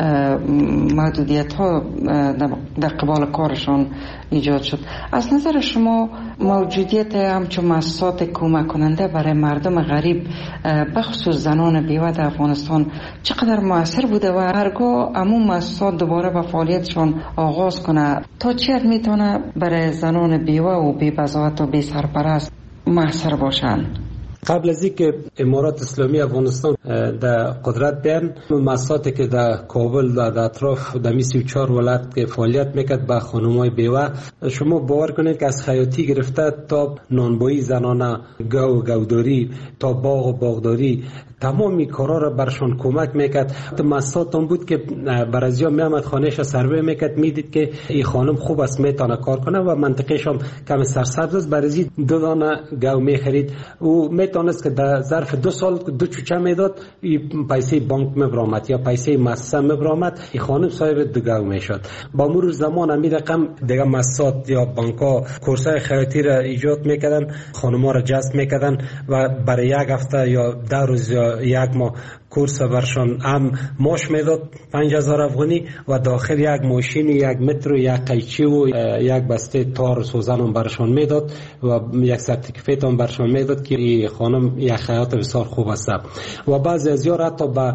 محدودیت ها در قبال کارشان ایجاد شد. از نظر شما موجودیت همچون مؤسسات کمک کننده برای مردم غریب بخصوص زنان بیوه در افغانستان چقدر مؤثر بوده و هرگاه همون مؤسسات دوباره به فعالیتشان آغاز کنه تا چه حد میتونه برای زنان بیوه و بی بضاعت و بی سرپرست مؤثر باشن؟ قبل از اینکه امارات اسلامی افغانستان در قدرت بیان، مؤسساتی که در کابل در اطراف در 34 ولایت که فعالیت میکرد با خانمای بیوه، شما باور کنید که از خیاطی گرفته تا نانبایی زنانه، گو و گوداری تا باغ و باغداری، تمامی کارا را برشان کمک میکرد. مؤسسات هم بود که برازیا میامد خانهش سروی میکرد، میدید که این خانم خوب است میتونه کار کنه و منطقهش هم کم سرسبز است. برازی 2 دانه گو میخرید و میتونست که در ظرف 2 سال 2 چوچه میداد، پیسه بانک میبرامد یا پیسه مؤسسه میبرامد، این خانم صاحب 2 گو میشد. با مرور زمان همین رقم دیگه مؤسسات یا بانک‌ها کورسای خیاطی را ایجاد میکردن، خانم‌ها را جذب میکردن و برای 1 هفته یا 10 روز یا 1 ماه کورس برشان هم ماش میداد 5000 افغانی و داخل 1 ماشین 1 متر و 1 قیچی و 1 بسته تار سوزن هم برشان میداد و 1 سرتیفیکت هم برشان میداد که این خانم یک خیاط بسیار خوب است. و بعضی از یار حتی با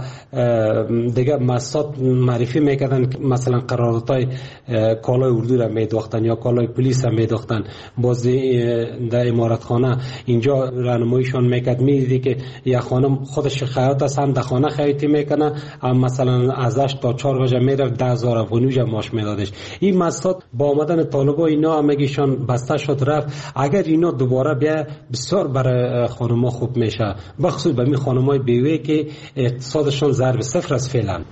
دیگه مؤسسات معرفی میکردن که مثلا قراردادهای کالای اردو را میدوختن یا کالای پلیس را میدوختن. باز در امارتخانه اینجا راهنماییشان میکرد، میدیدی که یک خانم خودش خیاط است، هم در خانه خیاطی میکنه، هم مثلا ازش تا 4 گوشه میرفت 10000 افغانی ماش میدادش. این مؤسسات با آمدن طالبا اینا همگیشان بسته شد رفت. اگر اینا دوباره بیا بسیار برای خانم‌ها خوب میشه، بخصوص به می خانم‌های بیوه که اقتصادشان ضرب 0 است فعلا.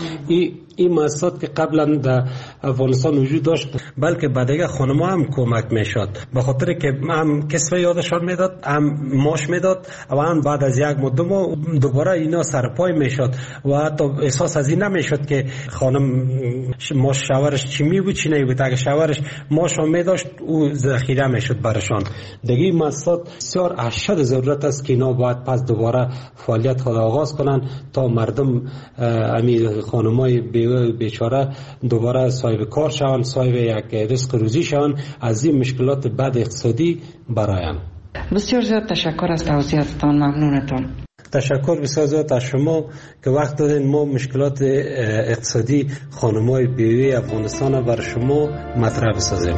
این مؤسسات که قبلا در افغانستان وجود داشت بلکه به دیگه خانم‌ها هم کمک میشد، به خاطر که هم کسب یادشان میداد، هم ماش میداد و هم بعد از 1 مدت دوباره اینا سرپای میشد و حتی احساس از این نمیشد که خانم ماش شوهرش چی می بود چی نمی بود. اگه شوهرش ماش هم میداشت او ذخیره میشد برشان. دیگه این مؤسسات بسیار اشد ضرورت است که اینا باید پس دوباره فعالیت خود آغاز کنن تا مردم امی خانمای بیچاره دوباره صاحب کار شوند، صاحب یک رزق روزی شوند، از این مشکلات بد اقتصادی برایم. بسیار زیاد تشکر از توضیحاتتان، ممنونتان. تشکر بسیار زیاد از شما که وقت دادین ما مشکلات اقتصادی خانمای بیوه افغانستان برای شما مطرح بسازیم.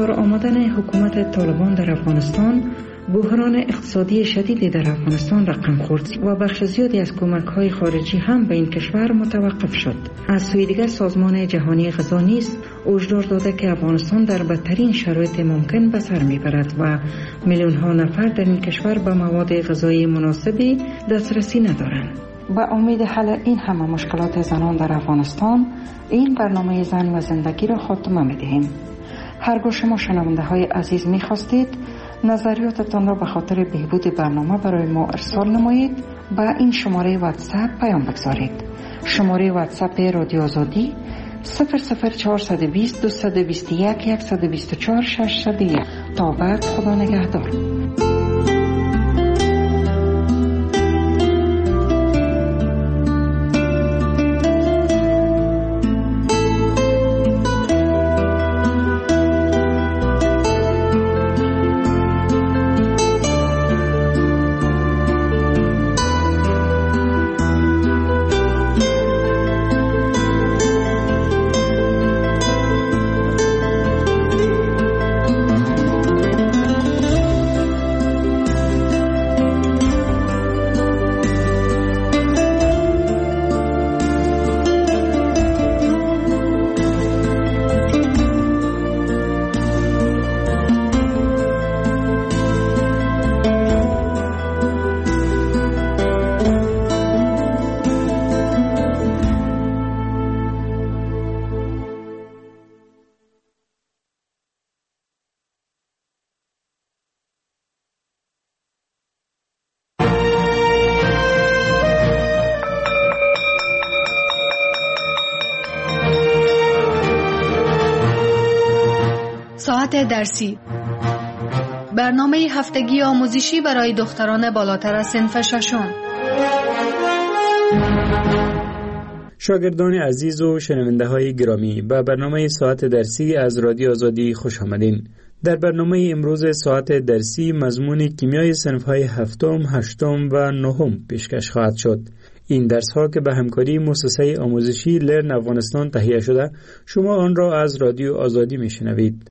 کار آمدن حکومت طالبان در افغانستان، بحران اقتصادی شدید در افغانستان رقم خورد و بخش زیادی از کمک‌های خارجی هم به این کشور متوقف شد. از سوی دیگر سازمان جهانی غذا نیز هشدار داده که افغانستان در بدترین شرایط ممکن به سر میبرد و میلیون‌ها نفر در این کشور به مواد غذایی مناسبی دسترسی ندارند. با امید حل این همه مشکلات زنان در افغانستان، این برنامه زن و زندگی را خاتمه می‌دهیم. هرگاه شما شنونده های عزیز می‌خواستید نظریاتتان را به خاطر بهبود برنامه برای ما ارسال نمایید، با این شماره واتساپ پیام بگذارید. شماره واتساپ رادیو آزادی 00420 221 124 601. تا بعد، خدا نگهدار. ساعت درسی، برنامه هفتگی آموزشی برای دختران بالاتر از صنف ششم. شاگردان عزیز و شنونده های گرامی، به برنامه ساعت درسی از رادیو آزادی خوش آمدین. در برنامه امروز ساعت درسی مضمون کیمیای صنف های هفتم، هشتم و نهم پیشکش خواهد شد. این درس ها که به همکاری مؤسسه آموزشی لرن افغانستان تهیه شده، شما آن را از رادیو آزادی میشنوید.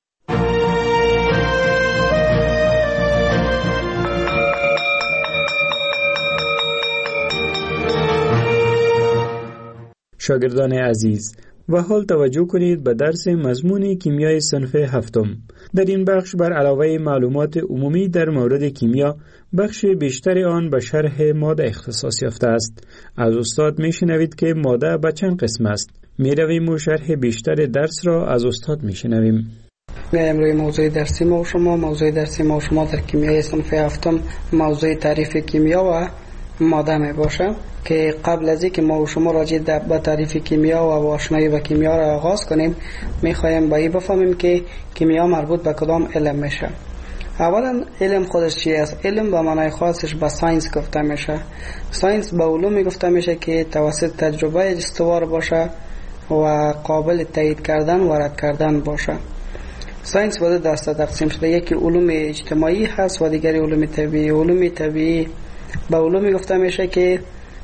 شاگردان عزیز، و حال توجه کنید به درس مضمون کیمیای صنف هفتم. در این بخش بر علاوه معلومات عمومی در مورد کیمیا، بخش بیشتر آن به شرح ماده اختصاص یافته است. از استاد میشنوید که ماده به چند قسم است. میرویم و شرح بیشتر درس را از استاد میشنویم. امروز موضوع درسی ما و شما در کیمیای صنف هفتم موضوع تعریف کیمیا و ماده می باشه که قبل از اینکه ما و شما راجع به تعریف کیمیا و آشنایی با کیمیا را آغاز کنیم، میخوایم با این بفهمیم که کیمیا مربوط به کدام علم میشه. اولا علم خودش چی است؟ علم به معنای خاصش به ساینس گفته میشه. ساینس به علومی گفته میشه که توسط تجربه استوار باشه و قابل تایید کردن و رد کردن باشه. ساینس به دو دسته تقسیم شده، یکی علوم اجتماعی هست و دیگری علوم طبیعی. علوم طبیعی به علومی گفته میشه که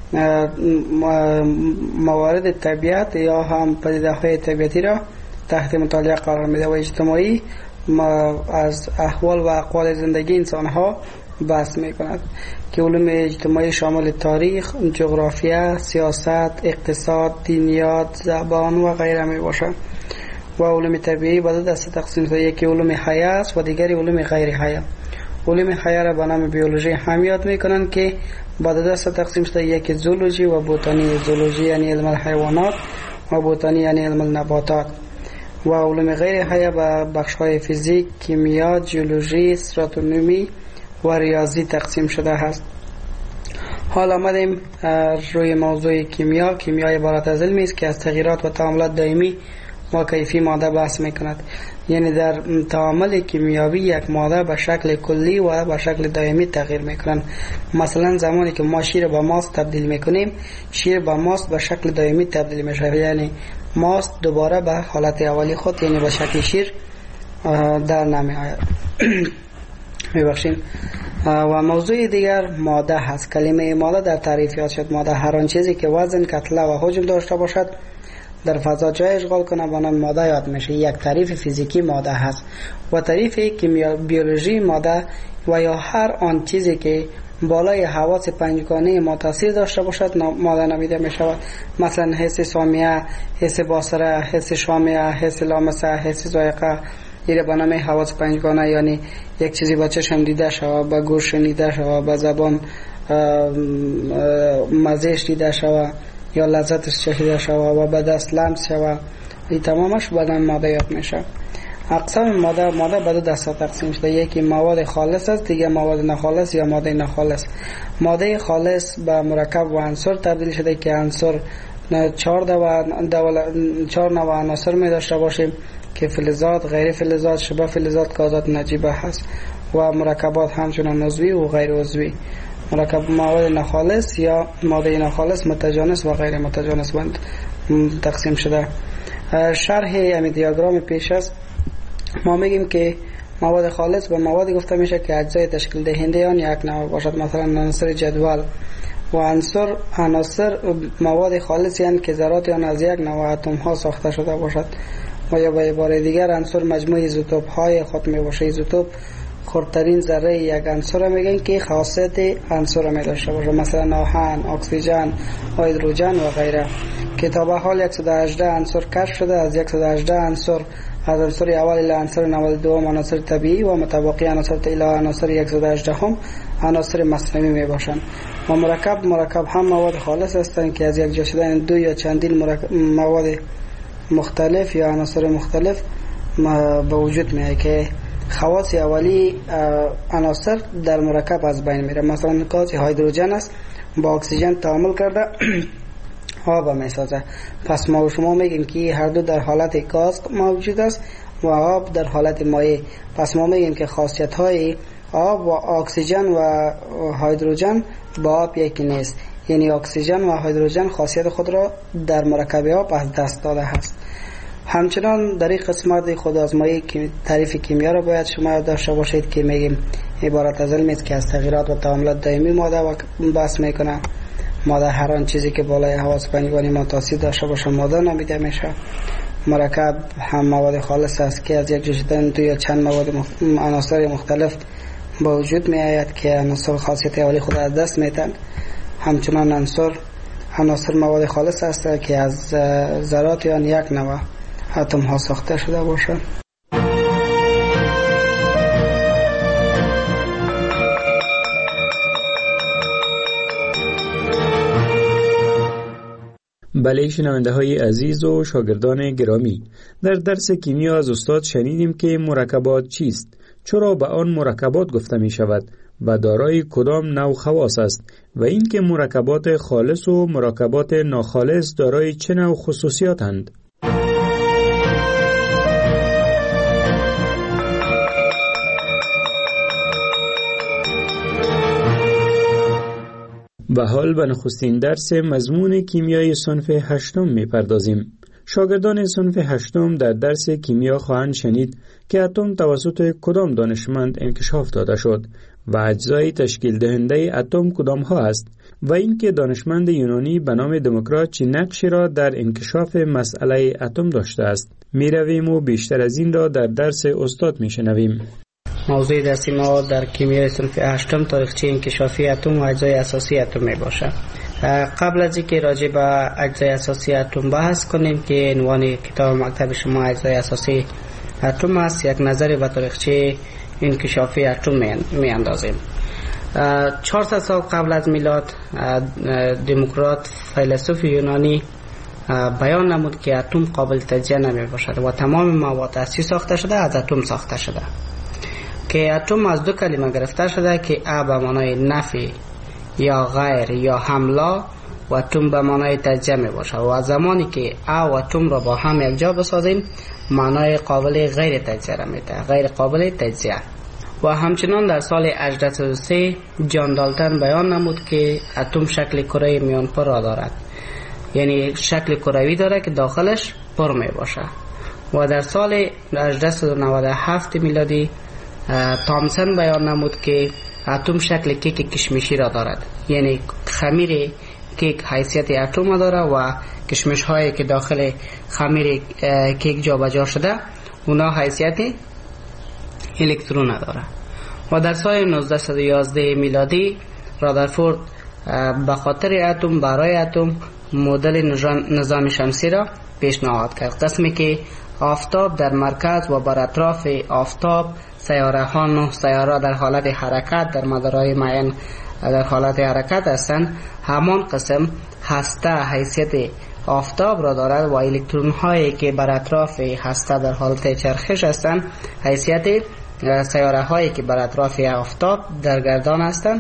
موارد طبیعت یا هم پدیده های طبیعتی را تحت مطالعه قرار میده، و اجتماعی از احوال و اقوال زندگی انسان ها بحث میکند که علوم اجتماعی شامل تاریخ، جغرافیا، سیاست، اقتصاد، دینیات، زبان و غیره می باشه. و علوم طبیعی به دو دسته تقسیم شده، یکی علوم حیه است و دیگری علوم غیر حیه. علوم حیه را به نام بیولوژی هم یاد میکنن که به دو دسته تقسیم شده، یکی زولوژی و بوتانی. زولوژی یعنی علم الحیوانات و بوتانی یعنی علم النباتات. و علوم غیر حیه به بخش‌های فیزیک، کیمیا، جیولوژی، استراتومی و ریاضی تقسیم شده است. حال آمدیم روی موضوع کیمیا. کیمیا عبارت از علمی است که از تغییرات و تعاملات دائمی و کیفی ماده بحث میکند. یعنی در تعامل کیمیاوی یک ماده به شکل کلی و به شکل دائمی تغییر میکنند. مثلا زمانی که ما شیر به ماست تبدیل میکنیم، شیر به ماست به شکل دائمی تبدیل میشه، یعنی ماست دوباره به حالت اولی خود یعنی به شکل شیر در نمی آید. میبخشیم. و موضوع دیگر ماده هست. کلمه ماده در تعریف یاد شد. ماده هر آن چیزی که وزن، کتله و حجم داشته باشد در فضا جای اشغال کنه با نام ماده یاد میشه. یک تعریف فیزیکی ماده هست و تعریف بیولوژی ماده و یا هر آن چیزی که بالای حواس پنجگانه ما تاثیر داشته باشد ماده نامیده می شود. مثلا حس سامیه، حس بصره، حس شامه، حس لامسه، حس ذائقه، ایره به نام حواس پنجگانه، یعنی یک چیزی با چشم دیده شود، با گوش شنیده شود، با زبان مزهش دیده شود یا لذتش چشیده شود و به دست لمس شود. این تمامش به نام ماده یاد میشه. اقسام ماده به دو دسته تقسیم شده. یکی مواد خالص است، دیگه مواد ناخالص یا ماده ناخالص. ماده خالص به مرکب و عنصر تبدیل شده که عنصر 4 نوع عناصر می داشته باشیم که فلزات، غیر فلزات، شبه فلزات، گازات نجیبه هست و مرکبات همچنان عضوی و غیر عضوی. مرکب مواد ناخالص یا ماده ناخالص متجانس و غیر متجانس بند تقسیم شده. شرح همین دیاگرام پیش است. ما میگیم که مواد خالص به موادی گفته میشه که اجزای تشکیل دهنده آن یک نوع باشد، مثلا عناصر جدول. و عناصر مواد خالصی هستند که ذرات آن از یک نوع اتم ها ساخته شده باشد. و یا به عبارت دیگر عناصر مجموعه ایزوتوپ های خود می باشه. ایزوتوپ خردترین ذره یک عنصر میگن که خاصیت عنصر می داشته باشه، مثلا آهن، اکسیژن، هیدروژن و غیره. که تا به حال 118 عنصر کشف شده. از 118 عنصر از عنصر اول الی عنصر 92 عناصر طبیعی و متبقی عناصر الی عناصر 118 هم عناصر مصنوعی می باشند. و مرکب هم مواد خالص هستند که از یک جا شدن دو یا چندین مواد مختلف یا عناصر مختلف به وجود میاد که خواص اولی عناصر در مرکب از بین میره. مثلا گاز هیدروژن است، با اکسیژن تعامل کرده آب میسازه. پس ما و شما میگیم که هر دو در حالت گاز موجود است و آب در حالت مایع. پس ما میگیم که خاصیت های آب و اکسیژن و هیدروژن با آب یکی نیست، یعنی اکسیژن و هیدروژن خاصیت خود را در مرکب آب از دست داده است. همچنان در این قسمت خودآزمایی که تعریف کیمیا را باید شما داشته باشید که میگیم عبارت از علمی است که از تغییرات و تعاملات دائمی ماده و بحث میکنه. ماده هر آن چیزی که بالای حواس پنجگانه ما تاثیر داشته باشه ماده نامیده میشه. مرکب هم مواد خالص است که از یک جا شدن دو یا چند عناصر مختلف با وجود می آید که عناصر خاصیت اولی خود از دست میتن. همچنان عناصر مواد خالص است که از ذرات یا یک نوع اتم ها ساخته شده باشند. بله شنونده های عزیز و شاگردان گرامی، در درس کیمیا از استاد شنیدیم که مرکبات چیست، چرا به آن مرکبات گفته می شود و دارای کدام نوع خواص است و اینکه مرکبات خالص و مرکبات ناخالص دارای چه نوع خصوصیاتند. و حال به نخستین درس مضمون کیمیای صنف هشتم می پردازیم. شاگردان صنف هشتم در درس کیمیا خواهند شنید که اتم توسط کدام دانشمند انکشاف داده شد و اجزای تشکیل دهنده اتم کدام ها است و اینکه دانشمند یونانی به نام دموکرات چه نقشی را در انکشاف مسئله اتم داشته است. می رویم و بیشتر از این را در درس استاد می شنویم. موضوع درسی ما در کیمیای صنف هشتم تاریخچه انکشافی اتم و اجزای اساسی اتم می باشد. قبل از اینکه راجع به اجزای اساسی اتم بحث کنیم که عنوان کتاب مکتب شما اجزای اساسی اتم است، یک نظری به تاریخچه انکشافی اتم می اندازیم. 400 سال قبل از میلاد دموکرات فیلسوف یونانی بیان نمود که اتم قابل تجزیه نمی باشد و تمام مواد اصلی ساخته شده از اتم ساخته شده، که اتم از دو کلمه گرفته شده که ا به معنای نفی یا غیر یا حمله و اتم به معنای تجزیه می باشد و زمانی که ا و اتم را با هم یک جا بسازیم معنای قابل غیر تجزیه را میده، غیر قابل تجزیه. و همچنان در سال 1803 جان دالتن بیان نمود که اتم شکل کره میانپر را دارد، یعنی شکل کروی داره که داخلش پر می باشه. و در سال 1897 میلادی تامسون بیان نمود که اتم شکل کیک کشمشی را دارد، یعنی خمیر کیک حیثیت اتم داره و کشمش هایی که داخل خمیر کیک جابجا شده اونا حیثیت الکترون داره. و در سال 1911 میلادی رادرفورد به خاطر اتم برای اتم مدل نظام شمسی را پیشنهاد کرد، قسمی که آفتاب در مرکز و بر اطراف آفتاب سیاره ها 9 سیاره در حالت حرکت در مدارهای معین در حالت حرکت هستند. همان قسم هسته حیثیت آفتاب را دارد و الکترون هایی که بر اطراف هسته در حالت چرخش هستند حیثیت سیاره هایی که بر اطراف آفتاب در گردان هستند.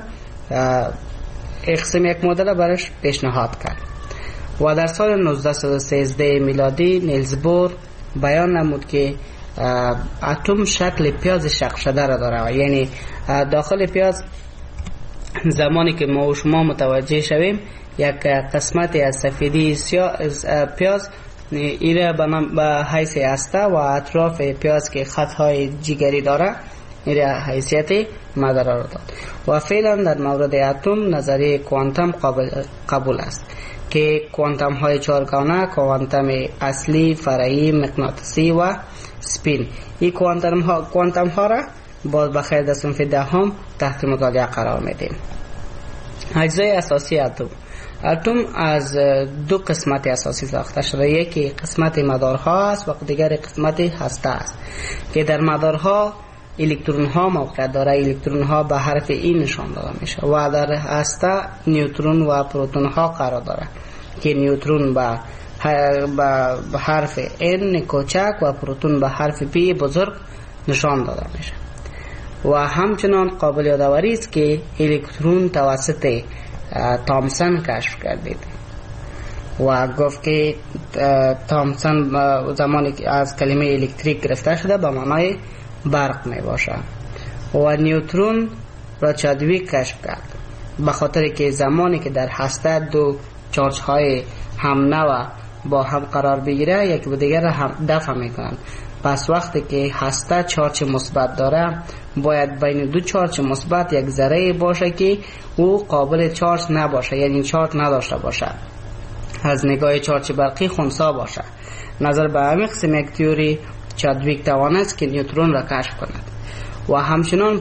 قسم یک مدل برش پیشنهاد کرد. و در سال 1913 میلادی نیلز بور بیان نمود که اتم شکل پیاز شق شده را داره، یعنی داخل پیاز زمانی که ما و شما متوجه شویم یک قسمتی از سفیدی پیاز ایره به حیث هسته و اطراف پیاز که خطهای جگری داره ایره حیثیت مدار را داد. و فعلا در مورد اتم نظریه کوانتم قبول است که کوانتم های چهارگانه، کوانتم اصلی، فرعی، مغناطیسی و سپین، این کوانتم ها را باز بخیر در صنف دهم تحت مطالعه قرار میدیم. اجزای اساسی اتم از دو قسمت اساسی ساخته شده، یکی قسمت مدارها است و دیگر قسمت هسته است که در مدارها الکترون ها موقع داره. الکترون ها به حرف ای نشان داده میشه و در هسته نیوترون و پروتون ها قرار داره که نیوترون به حرف ان کوچک و پروتون به حرف پی بزرگ نشان داده میشه. و همچنان قابل یادآوری است که الکترون توسط تامسون کشف کردید و گفت که تامسون زمانی که از کلمه الکتریک گرفته شده به معنای برق می باشه. و نیوترون را چادویک کشف کرد به خاطر که زمانی که در هسته دو چارج های هم نوع با هم قرار بگیره یک به دیگر هم دفع میکنند. پس وقتی که هسته چارج مثبت داره باید بین دو چارج مثبت یک ذره باشه که او قابل چارج نباشه، یعنی چارج نداشته باشه، از نگاه چارج برقی خنثی باشه. نظر به همین قسم یک تئوری چادویک توانست که نیوترون را کشف کند. و همچنان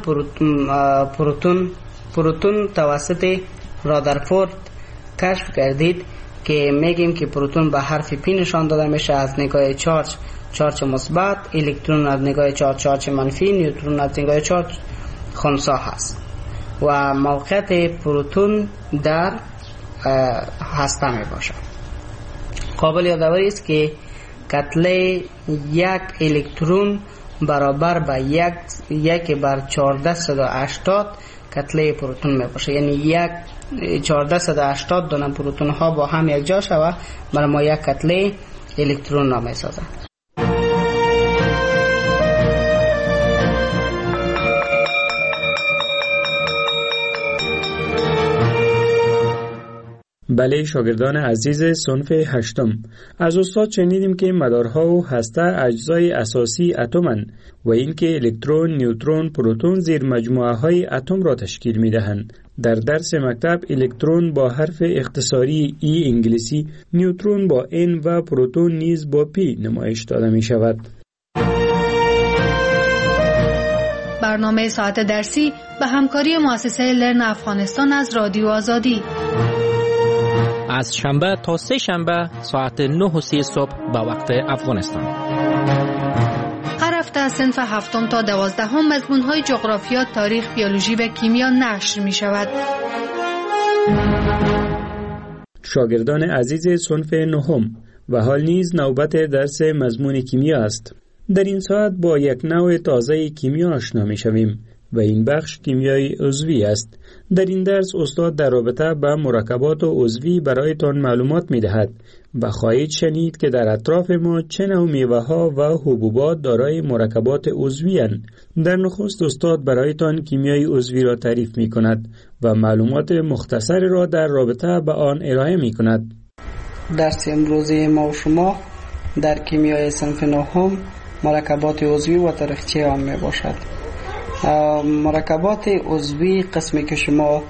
پروتون توسط رادرفورد کشف کردید که میگیم که پروتون به حرف پی نشان داده میشه از نگاه چارج مثبت، الکترون از نگاه چارج منفی، نیوترون از نگاه چارج خنثی هست. و موقعیت پروتون در هسته می باشه. قابل یادآوری است که کتله یک الکترون برابر به 1/1480 کتله پروتون می باشه، یعنی 1480 دونه پروتون ها با هم یک جا شود برای ما یک کتله الکترون را می سازند. بله شاگردان عزیز صنف هشتم، از استاد شنیدیم که مدارها و هسته اجزای اساسی اتم‌اند و اینکه الکترون، نیوترون، پروتون زیر مجموعه های اتم را تشکیل می دهند. در درس مکتب الکترون با حرف اختصاری ای انگلیسی، نیوترون با ان و پروتون نیز با پی نمایش داده می شود. برنامه ساعت درسی به همکاری مؤسسه لرن افغانستان از رادیو آزادی از شنبه تا سه شنبه ساعت 9:30 صبح به وقت افغانستان. هر هفته صنف هفتم تا 12 مضمون‌های جغرافیا، تاریخ، بیولوژی و کیمیا نشر می‌شود. شاگردان عزیز صنف نهم و حال نیز نوبت درس مضمون کیمیا است. در این ساعت با یک نوع تازه کیمیا آشنا می‌شویم و این بخش کیمیای عضوی است. در این درس استاد در رابطه با مرکبات عضوی برایتان معلومات می‌دهد و خواهید شنید که در اطراف ما چه نوع میوه‌ها و حبوبات دارای مرکبات عضوی اند. در نخست استاد برایتان کیمیای عضوی را تعریف می‌کند و معلومات مختصر را در رابطه با آن ارائه می‌کند. درس امروزی ما و شما در کیمیای صنف نهم مرکبات عضوی و تاریخچه آن میباشد. مرکبات عضوی قسمی که شما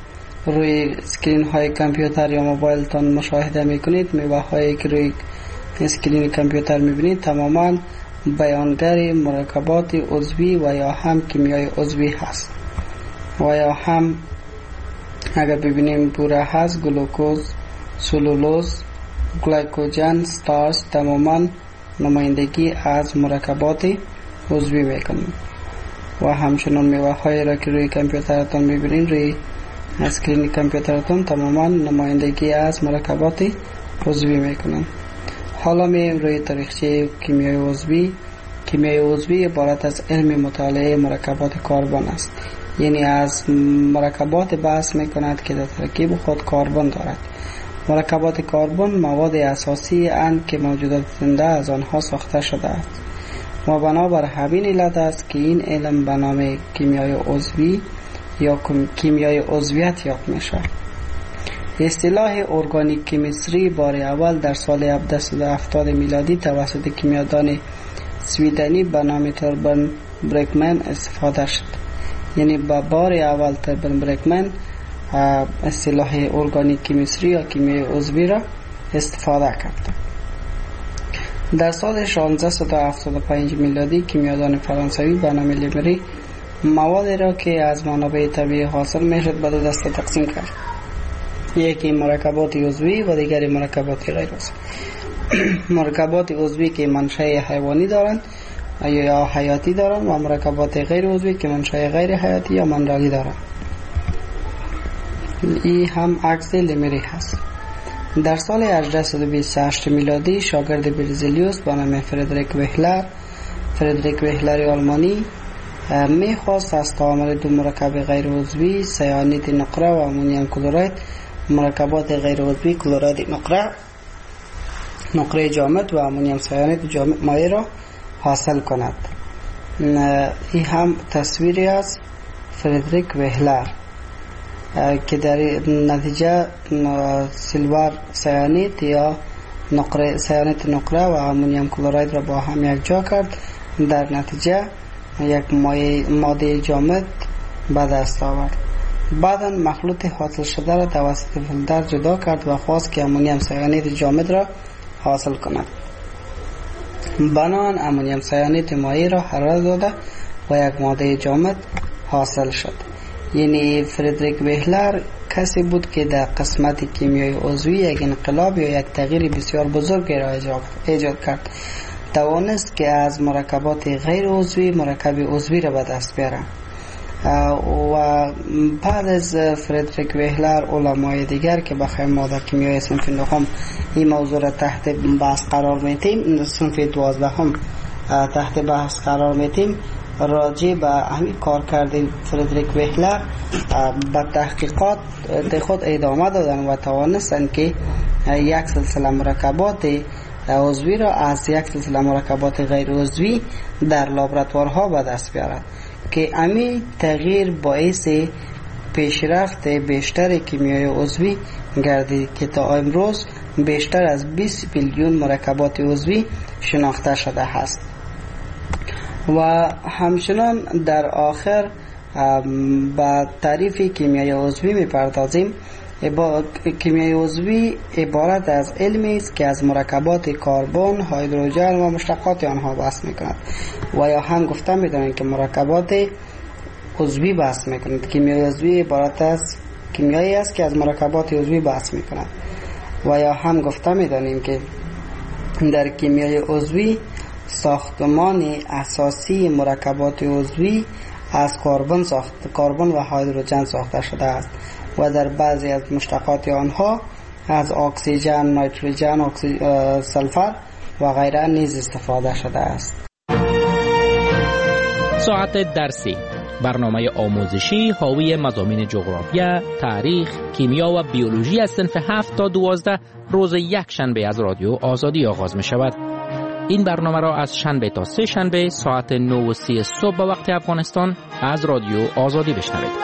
روی اسکرین های کامپیوتر یا موبایل تان مشاهده میکنید، میوه هایی که روی اسکرین کامپیوتر میبینید تماما بیانگر مرکبات عضوی و یا هم کیمیای عضوی هست. و یا هم اگر ببینیم بوره هست، گلوکوز، سلولوز، گلیکوژن، ستارچ تماما نمایندگی از مرکبات عضوی میکنند. و همچنان میوه هایی را که روی کامپیوترتون میبینید، روی اسکرین کامپیوترتون تماما نمایندگی از مرکبات عضوی میکنند. حالا میایم روی تاریخچه کیمیای عضوی. کیمیای عضوی عبارت از علم مطالعه مرکبات کربن است، یعنی از مرکبات بحث میکند که در ترکیب خود کربن دارد. مرکبات کربن مواد اساسی اند که موجودات زنده از آنها ساخته شده است و بنابر همین علت است که این علم به نام کیمیای عضوی یا کیمیای عضویت یاد میشه. اصطلاح ارگانیک کیمیستری بار اول در سال 1770 میلادی توسط کیمیادان سویدنی به نام توربن برکمن استفاده شد. یعنی به بار اول توربن برکمن اصطلاح ارگانیک کیمیستری یا کیمیای عضوی را استفاده کرد. در سال 1675 میلادی کیمیادان فرانسوی به نام لیمری موادی را که از منابع طبیعی حاصل میشد به دو دسته تقسیم کرد. یکی مرکبات عضوی و دیگری مرکبات غیر عضوی. مرکبات عضوی که منشأ حیوانی دارند یا حیاتی دارند و مرکبات غیر عضوی که منشأ غیر حیاتی یا منرالی دارند. این هم عکس لیمری هست. در سال 1828 میلادی شاگرد برزیلیوس به نام فردریک وهلر آلمانی میخواست از تعامل دو مرکب غیر عضوی سیانید نقره و امونیم کلورید مرکبات غیر عضوی کلورید نقره جامد و امونیم سیانید جامد مایع را حاصل کند. این هم تصویری از فردریک وهلر که در نتیجه سیلور سیانید یا سیانید نقره و امونیم کلورید را با هم یک جا کرد. در نتیجه یک ماده جامد به دست آورد. بعدا مخلوط حاصل شده را توسط فیلتر جدا کرد و خواست که امونیم سیانید جامد را حاصل کند. بنابراین امونیم سیانید مایع را حرارت داده و یک ماده جامد حاصل شد. یعنی فردریک وهلر کسی بود که در قسمت کیمیای عضوی یک انقلاب یا یک تغییر بسیار بزرگ را ایجاد کرد. توانست که از مرکبات غیر عضوی مرکب عضوی را به دست بیاره. و بعد از فردریک وهلر علمای دیگر که بخیر ما در کیمیای صنف نهم این موضوع را تحت بحث قرار میتیم، صنف 12 تحت بحث قرار میتیم، راجع به همین کار کردیم فردریک وهلر به تحقیقات خود ادامه دادن و توانستن که یک سلسله مرکبات عضوی را از یک سلسله مرکبات غیر عضوی در لابراتوارها به دست بیارند که همین تغییر باعث پیشرفت بیشتر کیمیای عضوی گردید که تا امروز بیشتر از 20 میلیون مرکبات عضوی شناخته شده است. و همچنان در آخر با تعریف کیمیای عضوی میپردازیم. کیمیای عضوی عبارت از علمی است که از مرکبات کربن، هیدروژن و مشتقات آنها بحث میکند و یا هم گفته میدانند که مرکبات عضوی بحث میکند. کیمیای عضوی عبارت از کیمیایی است که از مرکبات عضوی بحث میکند و یا هم گفته میدانیم که در کیمیای عضوی ساختمان اساسی مرکبات عضوی از کربن و هیدروژن ساخته شده است و در بعضی از مشتقات آنها از اکسیژن، نیتروژن، سلفر و غیره نیز استفاده شده است. ساعت درسی، برنامه آموزشی حاوی مضامین جغرافیا، تاریخ، کیمیا و بیولوژی از صنف 7 تا 12 روز یک شنبه از رادیو آزادی آغاز می شود. این برنامه را از شنبه تا سه شنبه ساعت 9:30 صبح به وقت افغانستان از رادیو آزادی بشنوید.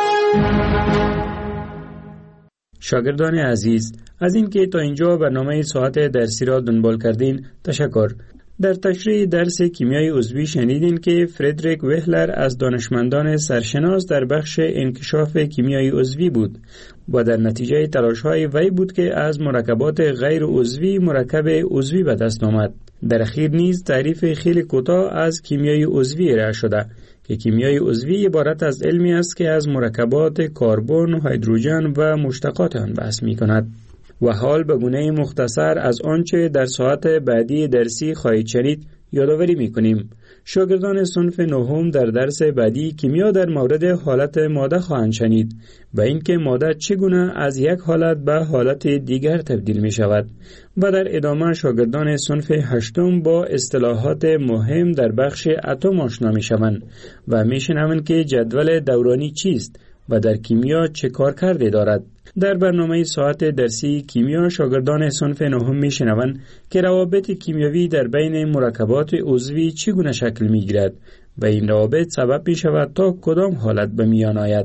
شاگردان عزیز، از اینکه تا اینجا برنامه ساعت درسی را دنبال کردین تشکر. در تشریح درس کیمیای عضوی شنیدین که فردریک وهلر از دانشمندان سرشناس در بخش انکشاف کیمیای عضوی بود و در نتیجه تلاش‌های وی بود که از مرکبات غیر عضوی مرکب عضوی به دست آمد. در اخیر نیز تعریف خیلی کوتاه از کیمیای عضوی ارائه شده که کیمیای عضوی عبارت از علمی است که از مرکبات کربن، هیدروژن و مشتقات آن بحث می‌کند. و حال به گونه مختصر از آنچه در ساعت بعدی درسی خواهید شنید یادآوری می‌کنیم. شاگردان صنف نهم در درس بعدی کیمیا در مورد حالت ماده خواهند شنید و اینکه ماده چگونه از یک حالت به حالت دیگر تبدیل می شود و در ادامه شاگردان صنف هشتم با اصطلاحات مهم در بخش اتم آشنا می شوند و می شنوند که جدول دورانی چیست و در کیمیا چه کار کرده دارد. در برنامه ساعت درسی کیمیا شاگردان صنف نهم میشنوند که روابط کیمیاوی در بین مرکبات عضوی چگونه شکل میگیرد و این روابط سبب می شود تا کدام حالت به میان آید.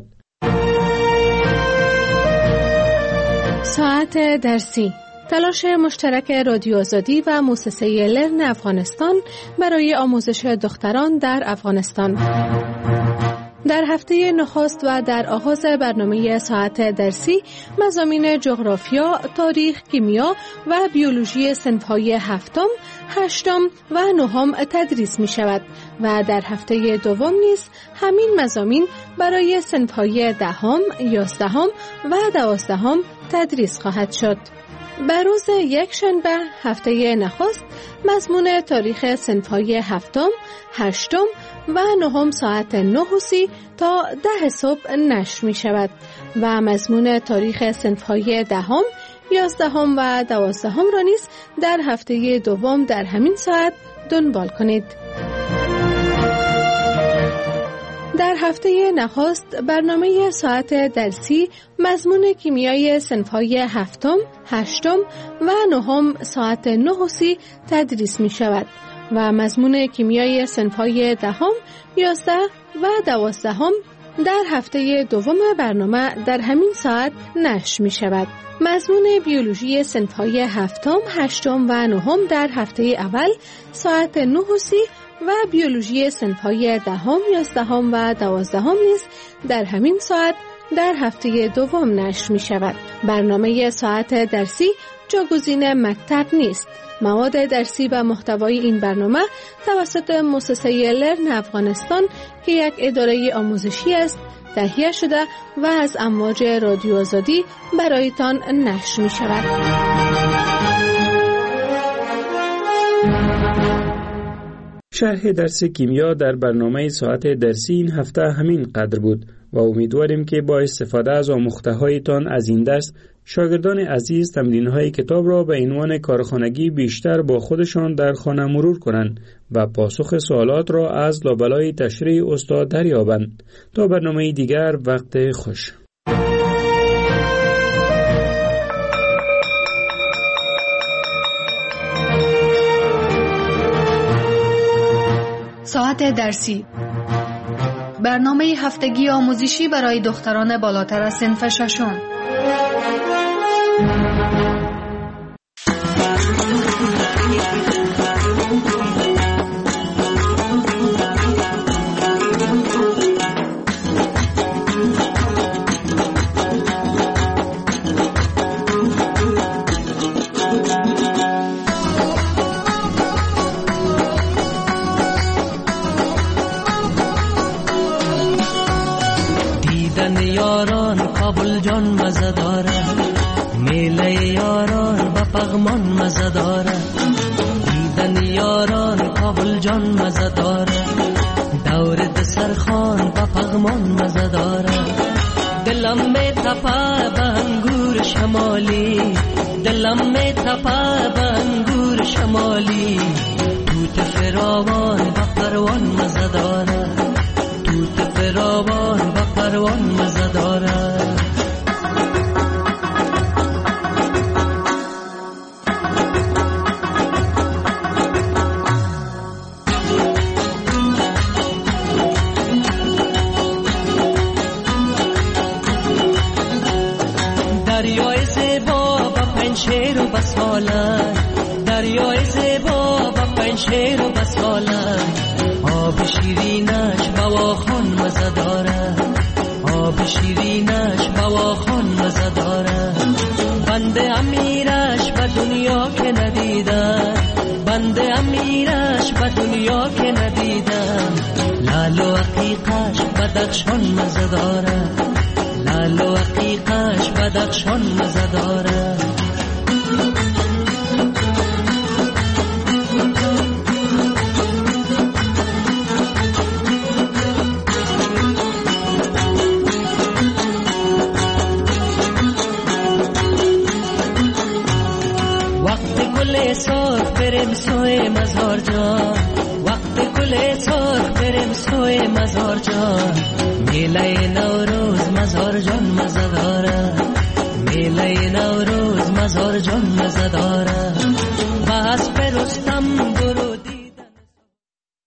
ساعت درسی، تلاش مشترک رادیو آزادی و مؤسسه لرن افغانستان برای آموزش دختران در افغانستان. در هفته نخست و در آغاز برنامه ساعت درسی مضامین جغرافیا، تاریخ، کیمیا و بیولوژی صنف‌های هفتم، هشتم و نهم تدریس می شود و در هفته دوم نیز همین مضامین برای صنف‌های دهم، یازدهم و دوازدهم تدریس خواهد شد. بر روز یکشنبه هفته نخست مضمون تاریخ صنف‌های هفتم، هشتم و نهم ساعت 9:30 تا 10 صبح نشر می شود و مضمون تاریخ صنف‌های دهم، یازدهم و دوازدهم را نیز در هفته دوم در همین ساعت دنبال کنید. در هفته نخست برنامه ساعت درسی مضمون کیمیای صنف‌های هفتم، هشتم و نهم ساعت 9:30 تدریس می شود و مضمون کیمیای صنف‌های دهم، 11 و 12 در هفته دوم برنامه در همین ساعت نشر می شود. مضمون بیولوژی صنف‌های هفتم، هشتم و نهم در هفته اول ساعت 9:30 و بیولوژی صنف‌های دهم، 11 و 12 نیز در همین ساعت در هفته دوم نشر می شود. برنامه ساعت درسی جاگزین مکتب نیست. مواد درسی و محتوای این برنامه توسط مؤسسه لرن افغانستان که یک اداره آموزشی است تهیه شده و از امواج رادیو آزادی برایتان نشر می شود. شرح درس کیمیا در برنامه ساعت درسی این هفته همین قدر بود و امیدواریم که با استفاده از آموخته‌هایتان از این درس شاگردان عزیز تمرین‌های کتاب را به عنوان کارخانگی بیشتر با خودشان در خانه مرور کنند و پاسخ سوالات را از لابلای تشریح استاد دریابند. تا برنامه دیگر، وقت خوش. ساعت درسی، برنامه هفتگی آموزشی برای دختران بالاتر از صنف ششم. کابل جان مزه داره، میله یاران با پغمان مزه داره. دیدن یاران کابل جان مزه داره، دور دسترخوان با پغمان مزه داره. دلم می تپه به انگور شمالی، دلم می تپه به انگور شمالی. توت فراوان با پروان مزه داره، توت فراوان با پروان مزه داره. دریای زیبا با پنشیر و بسالن، دریای زیبا با این شعر و بساله آب شیرینش بواخون مزه داره آب شیرینش بواخون مزه داره بنده امیرش به دنیا که ندیدم بنده امیرش به دنیا که ندیدم لال و عقیقش بدخشان مزه داره لال و عقیقش بدخشان مزه داره سرخ بریم سوی مزار جان وقت گل سرخ بریم سوی مزار جان میله نوروز مزار جان مزه داره میله نوروز مزار جان مزه داره